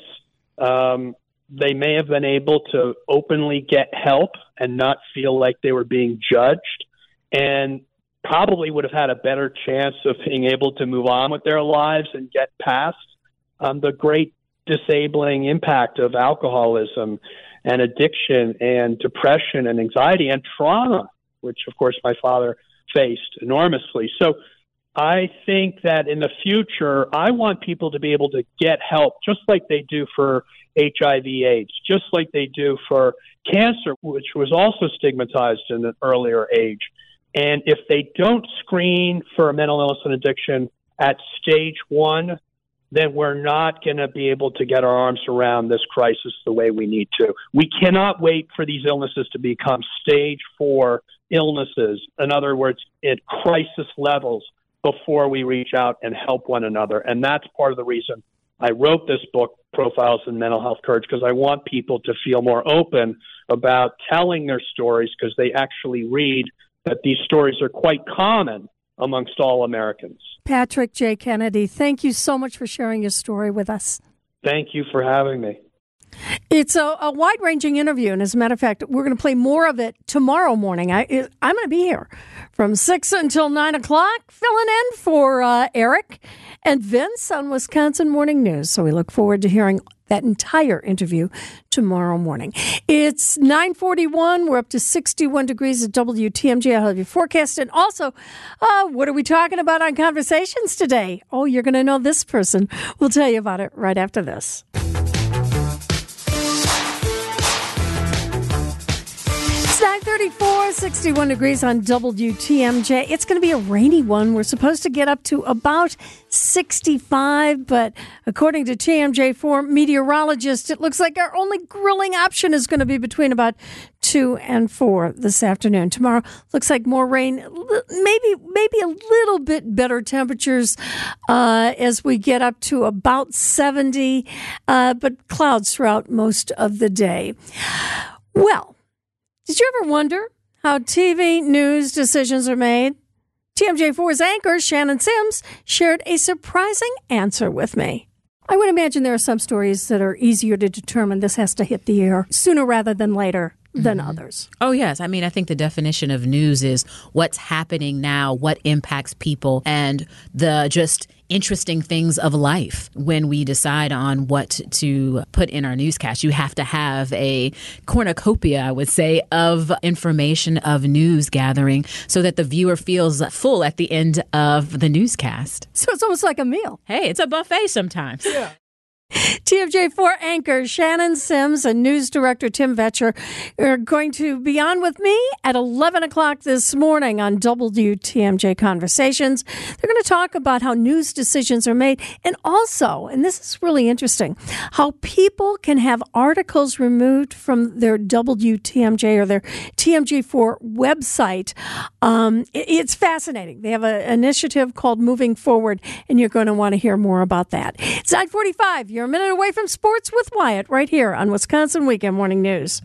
um, they may have been able to openly get help and not feel like they were being judged, and probably would have had a better chance of being able to move on with their lives and get past um, the great disabling impact of alcoholism and addiction and depression and anxiety and trauma, which, of course, my father faced enormously. So I think that in the future, I want people to be able to get help just like they do for H I V AIDS, just like they do for cancer, which was also stigmatized in an earlier age. And if they don't screen for a mental illness and addiction at stage one, then we're not going to be able to get our arms around this crisis the way we need to. We cannot wait for these illnesses to become stage four illnesses. In other words, at crisis levels before we reach out and help one another. And that's part of the reason I wrote this book, Profiles in Mental Health Courage, because I want people to feel more open about telling their stories because they actually read that these stories are quite common amongst all Americans. Patrick J. Kennedy, thank you so much for sharing your story with us. Thank you for having me. It's a, a wide-ranging interview, and as a matter of fact, we're going to play more of it tomorrow morning. I, I'm going to be here from six until nine o'clock, filling in for uh, Eric and Vince on Wisconsin Morning News. So we look forward to hearing that entire interview tomorrow morning. It's nine forty-one. We're up to sixty-one degrees at W T M J. I'll have you forecast. And also, uh, what are we talking about on Conversations today? Oh, you're going to know this person. We'll tell you about it right after this. nine thirty-four, sixty-one degrees on W T M J. It's going to be a rainy one. We're supposed to get up to about sixty-five, but according to T M J four meteorologists, it looks like our only grilling option is going to be between about two and four this afternoon. Tomorrow looks like more rain, maybe maybe a little bit better temperatures uh, as we get up to about seventy, uh, but clouds throughout most of the day. Well, did you ever wonder how T V news decisions are made? T M J four's anchor, Shannon Sims, shared a surprising answer with me. I would imagine there are some stories that are easier to determine this has to hit the air sooner rather than later. than Mm-hmm. others. Oh, yes. I mean, I think the definition of news is what's happening now, what impacts people, and the just interesting things of life. When we decide on what to put in our newscast, you have to have a cornucopia, I would say, of information, of news gathering, so that the viewer feels full at the end of the newscast. So it's almost like a meal. Hey, it's a buffet sometimes. Yeah. T M J four anchor Shannon Sims and news director Tim Vetcher are going to be on with me at eleven o'clock this morning on W T M J Conversations. They're going to talk about how news decisions are made, and also, and this is really interesting, how people can have articles removed from their W T M J or their T M J four website. Um, it, it's fascinating. They have an initiative called Moving Forward, and you're going to want to hear more about that. It's nine forty-five. You're a minute away from sports with Wyatt right here on Wisconsin Weekend Morning News.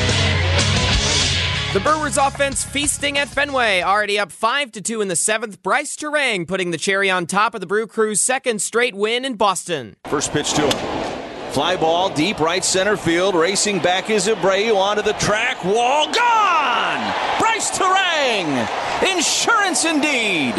The Brewers offense feasting at Fenway, already up five to two in the seventh. Bryce Terang putting the cherry on top of the Brew Crew's second straight win in Boston. First pitch to him. Fly ball, deep right center field. Racing back is Abreu onto the track. Wall gone! Bryce Terang! Insurance indeed!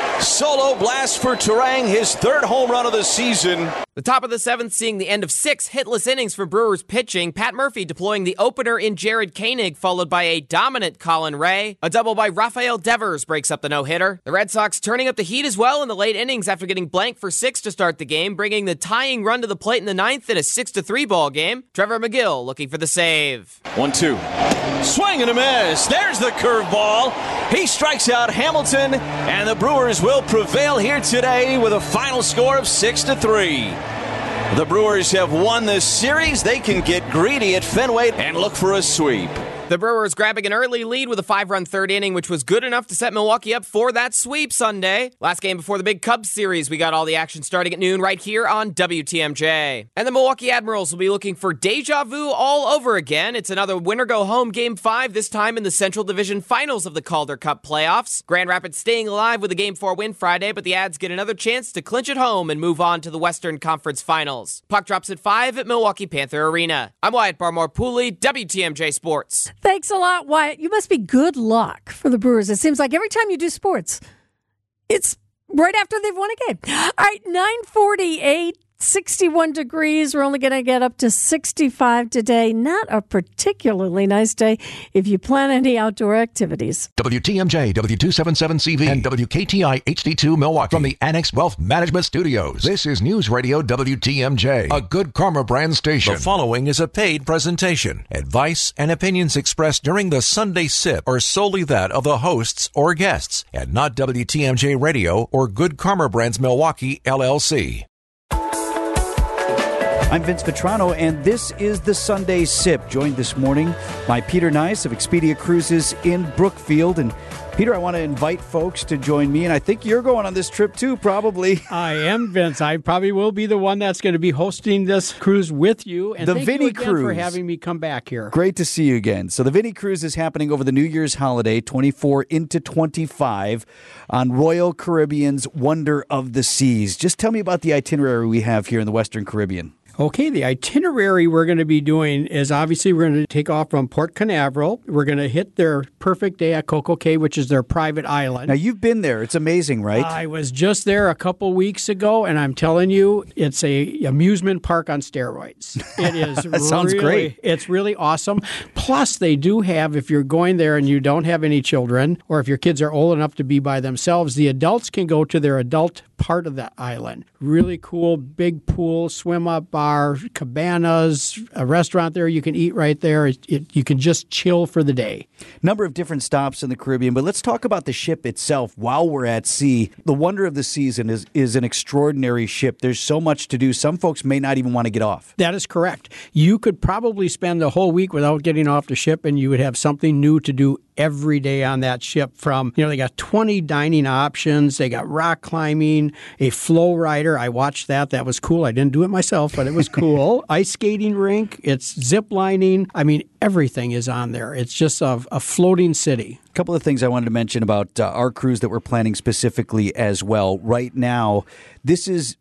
Solo blast for Terang, his third home run of the season. The top of the seventh seeing the end of six hitless innings for Brewers pitching. Pat Murphy deploying the opener in Jared Koenig, followed by a dominant Colin Ray. A double by Rafael Devers breaks up the no-hitter. The Red Sox turning up the heat as well in the late innings after getting blank for six to start the game, bringing the tying run to the plate in the ninth in a six to three ball game. Trevor McGill looking for the save. one two. Swing and a miss. There's the curveball. He strikes out Hamilton, and the Brewers will prevail here today with a final score of six to three. The Brewers have won this series. They can get greedy at Fenway and look for a sweep. The Brewers grabbing an early lead with a five-run third inning, which was good enough to set Milwaukee up for that sweep Sunday. Last game before the big Cubs series, we got all the action starting at noon right here on W T M J. And the Milwaukee Admirals will be looking for deja vu all over again. It's another winner-go-home Game five, this time in the Central Division Finals of the Calder Cup playoffs. Grand Rapids staying alive with a Game four win Friday, but the Ads get another chance to clinch at home and move on to the Western Conference Finals. Puck drops at five at Milwaukee Panther Arena. I'm Wyatt Barmore-Pooley, W T M J Sports. Thanks a lot, Wyatt. You must be good luck for the Brewers. It seems like every time you do sports, it's right after they've won a game. All right, nine forty-eight, sixty-one degrees. We're only going to get up to sixty-five today. Not a particularly nice day if you plan any outdoor activities. W T M J, W two seventy-seven C V, and W K T I H D two Milwaukee from the Annex Wealth Management Studios. This is News Radio W T M J, a Good Karma brand station. The following is a paid presentation. Advice and opinions expressed during the Sunday Sip are solely that of the hosts or guests, and not W T M J Radio or Good Karma Brands Milwaukee, L L C. I'm Vince Vetrano, and this is the Sunday Sip, joined this morning by Peter Nice of Expedia Cruises in Brookfield. And Peter, I want to invite folks to join me, and I think you're going on this trip too, probably. I am, Vince. I probably will be the one that's going to be hosting this cruise with you. And the thank Vinny you again Cruise. for having me come back here. Great to see you again. So the Vinny Cruise is happening over the New Year's holiday, twenty-four into twenty-five, on Royal Caribbean's Wonder of the Seas. Just tell me about the itinerary we have here in the Western Caribbean. Okay, the itinerary we're going to be doing is obviously we're going to take off from Port Canaveral. We're going to hit their perfect day at Coco Cay, which is their private island. Now, you've been there. It's amazing, right? I was just there a couple weeks ago, and I'm telling you, it's a amusement park on steroids. It is That sounds really, great. It's really awesome. Plus, they do have, if you're going there and you don't have any children, or if your kids are old enough to be by themselves, the adults can go to their adult part of that island. Really cool, big pool, swim-up bar, cabanas, a restaurant there you can eat right there. It, it, you can just chill for the day. Number of different stops in the Caribbean, but let's talk about the ship itself while we're at sea. The Wonder of the Season is, is an extraordinary ship. There's so much to do. Some folks may not even want to get off. That is correct. You could probably spend the whole week without getting off the ship, and you would have something new to do every day on that ship. From, you know, they got twenty dining options. They got rock climbing, a flow rider. I watched that. That was cool. I didn't do it myself, but it was cool. Ice skating rink. It's zip lining. I mean, everything is on there. It's just a, a floating city. A couple of things I wanted to mention about uh, our cruise that we're planning specifically as well. Right now, this is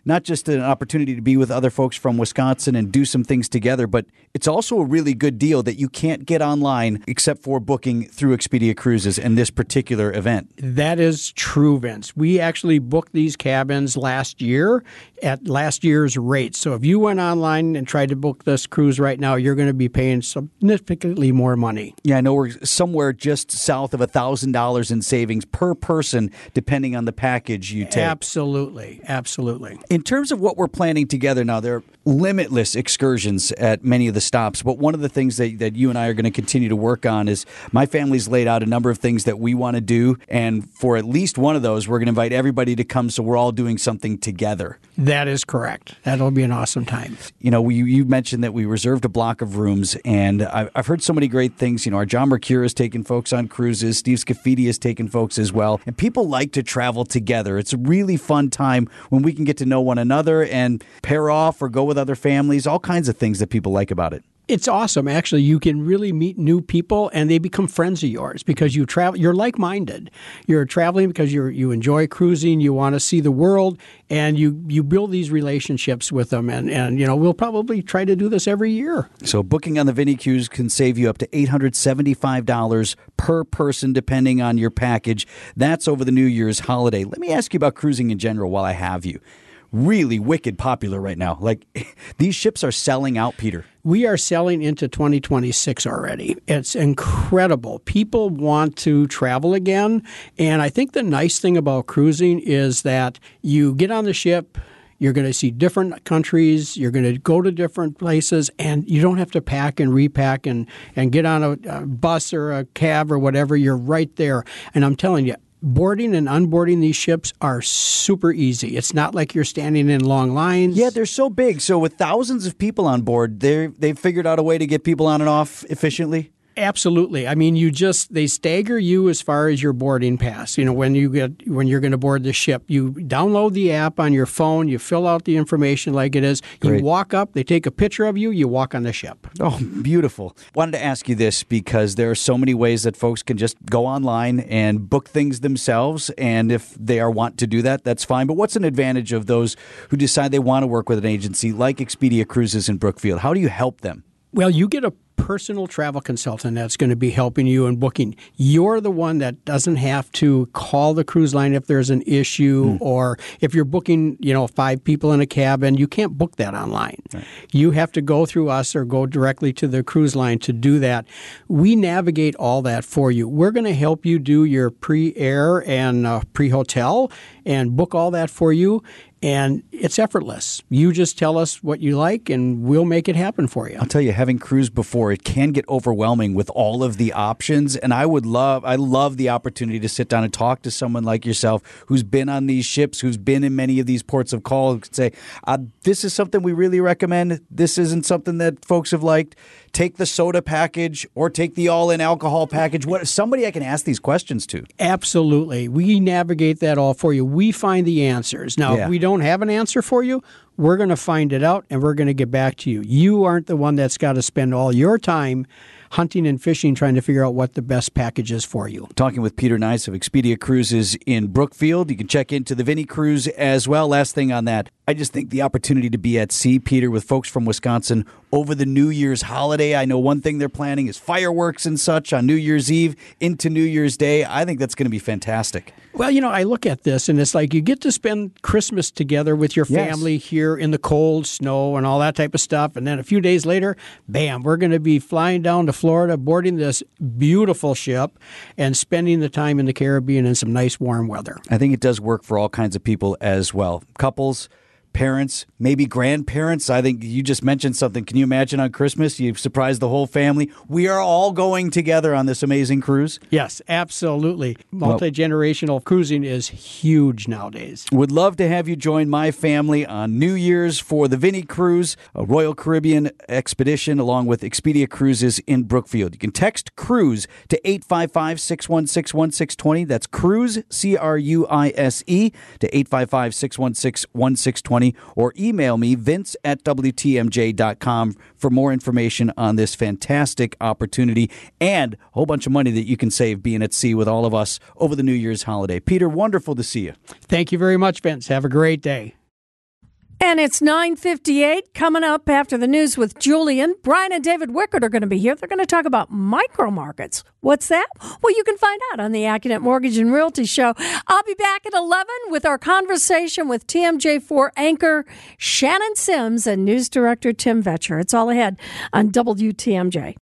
not just an opportunity to be with other folks from Wisconsin and do some things together, but it's also a really good deal that you can't get online except for booking through Expedia Cruises and this particular event. That is true, Vince. We actually booked these cabins last year at last year's rates. So if you went online and tried to book this cruise right now, you're going to be paying significantly more money. Yeah, I know we're somewhere just south of one thousand dollars in savings per person, depending on the package you take. Absolutely, absolutely. In terms of what we're planning together now, there are limitless excursions at many of the stops, but one of the things that, that you and I are going to continue to work on is my family's laid out a number of things that we want to do, and for at least one of those, we're going to invite everybody to come so we're all doing something together. That is correct. That'll be an awesome time. You know, we, you mentioned that we reserved a block of rooms, and I've, I've heard so many great things. You know, our John Mercure has taken folks on cruises, Steve Scafidi has taken folks as well, and people like to travel together. It's a really fun time when we can get to know one another and pair off or go with other families, all kinds of things that people like about it. It's awesome. Actually, you can really meet new people, and they become friends of yours because you travel. You're like-minded. You're traveling because you you enjoy cruising. You want to see the world, and you you build these relationships with them. And and you know we'll probably try to do this every year. So booking on the Vinny Cruise can save you up to eight hundred seventy-five dollars per person, depending on your package. That's over the New Year's holiday. Let me ask you about cruising in general while I have you. Really wicked popular right now. Like, these ships are selling out, Peter. We are selling into twenty twenty-six already. It's incredible. People want to travel again. And I think the nice thing about cruising is that you get on the ship, you're going to see different countries, you're going to go to different places, and you don't have to pack and repack and, and get on a, a bus or a cab or whatever. You're right there. And I'm telling you, boarding and unboarding these ships are super easy. It's not like you're standing in long lines. Yeah, they're so big. So with thousands of people on board, they they've figured out a way to get people on and off efficiently. Absolutely. I mean, you just they stagger you as far as your boarding pass. You know, when you get when you're going to board the ship, you download the app on your phone, you fill out the information like it is. Great. You walk up, they take a picture of you, you walk on the ship. Oh, beautiful. Wanted to ask you this because there are so many ways that folks can just go online and book things themselves, and if they are want to do that, that's fine. But what's an advantage of those who decide they want to work with an agency like Expedia Cruises in Brookfield? How do you help them? Well, you get a personal travel consultant that's going to be helping you in booking. You're the one that doesn't have to call the cruise line if there's an issue, mm. or if you're booking, you know, five people in a cabin, you can't book that online. Right. You have to go through us or go directly to the cruise line to do that. We navigate all that for you. We're going to help you do your pre-air and uh, pre-hotel and book all that for you. And it's effortless. You just tell us what you like, and we'll make it happen for you. I'll tell you, having cruised before, it can get overwhelming with all of the options. And I would love, I love the opportunity to sit down and talk to someone like yourself who's been on these ships, who's been in many of these ports of call, who could say, uh, this is something we really recommend. This isn't something that folks have liked. Take the soda package or take the all-in alcohol package. What somebody I can ask these questions to. Absolutely. We navigate that all for you. We find the answers. Now, Yeah. if we don't have an answer for you, we're going to find it out, and we're going to get back to you. You aren't the one that's got to spend all your time hunting and fishing trying to figure out what the best package is for you. Talking with Peter Nice of Expedia Cruises in Brookfield. You can check into the Vinny Cruise as well. Last thing on that, I just think the opportunity to be at sea, Peter, with folks from Wisconsin over the New Year's holiday. I know one thing they're planning is fireworks and such on New Year's Eve into New Year's Day. I think that's going to be fantastic. Well, you know, I look at this, and it's like you get to spend Christmas together with your Yes. family here in the cold, snow, and all that type of stuff. And then a few days later, bam, we're going to be flying down to Florida, boarding this beautiful ship, and spending the time in the Caribbean in some nice warm weather. I think it does work for all kinds of people as well. Couples, parents, maybe grandparents. I think you just mentioned something. Can you imagine on Christmas, you've surprised the whole family? We are all going together on this amazing cruise. Yes, absolutely. Multi-generational cruising is huge nowadays. Would love to have you join my family on New Year's for the Vinny Cruise, a Royal Caribbean expedition, along with Expedia Cruises in Brookfield. You can text CRUISE to eight five five, six one six, one six two zero. That's CRUISE, C R U I S E, to eight five five, six one six, one six two zero. Or email me, vince at W T M J dot com, for more information on this fantastic opportunity and a whole bunch of money that you can save being at sea with all of us over the New Year's holiday. Peter, wonderful to see you. Thank you very much, Vince. Have a great day. And it's nine fifty-eight. Coming up after the news with Julian, Brian and David Wickert are going to be here. They're going to talk about micro markets. What's that? Well, you can find out on the AccuNet Mortgage and Realty Show. I'll be back at eleven with our conversation with T M J four anchor Shannon Sims and news director Tim Vetcher. It's all ahead on W T M J.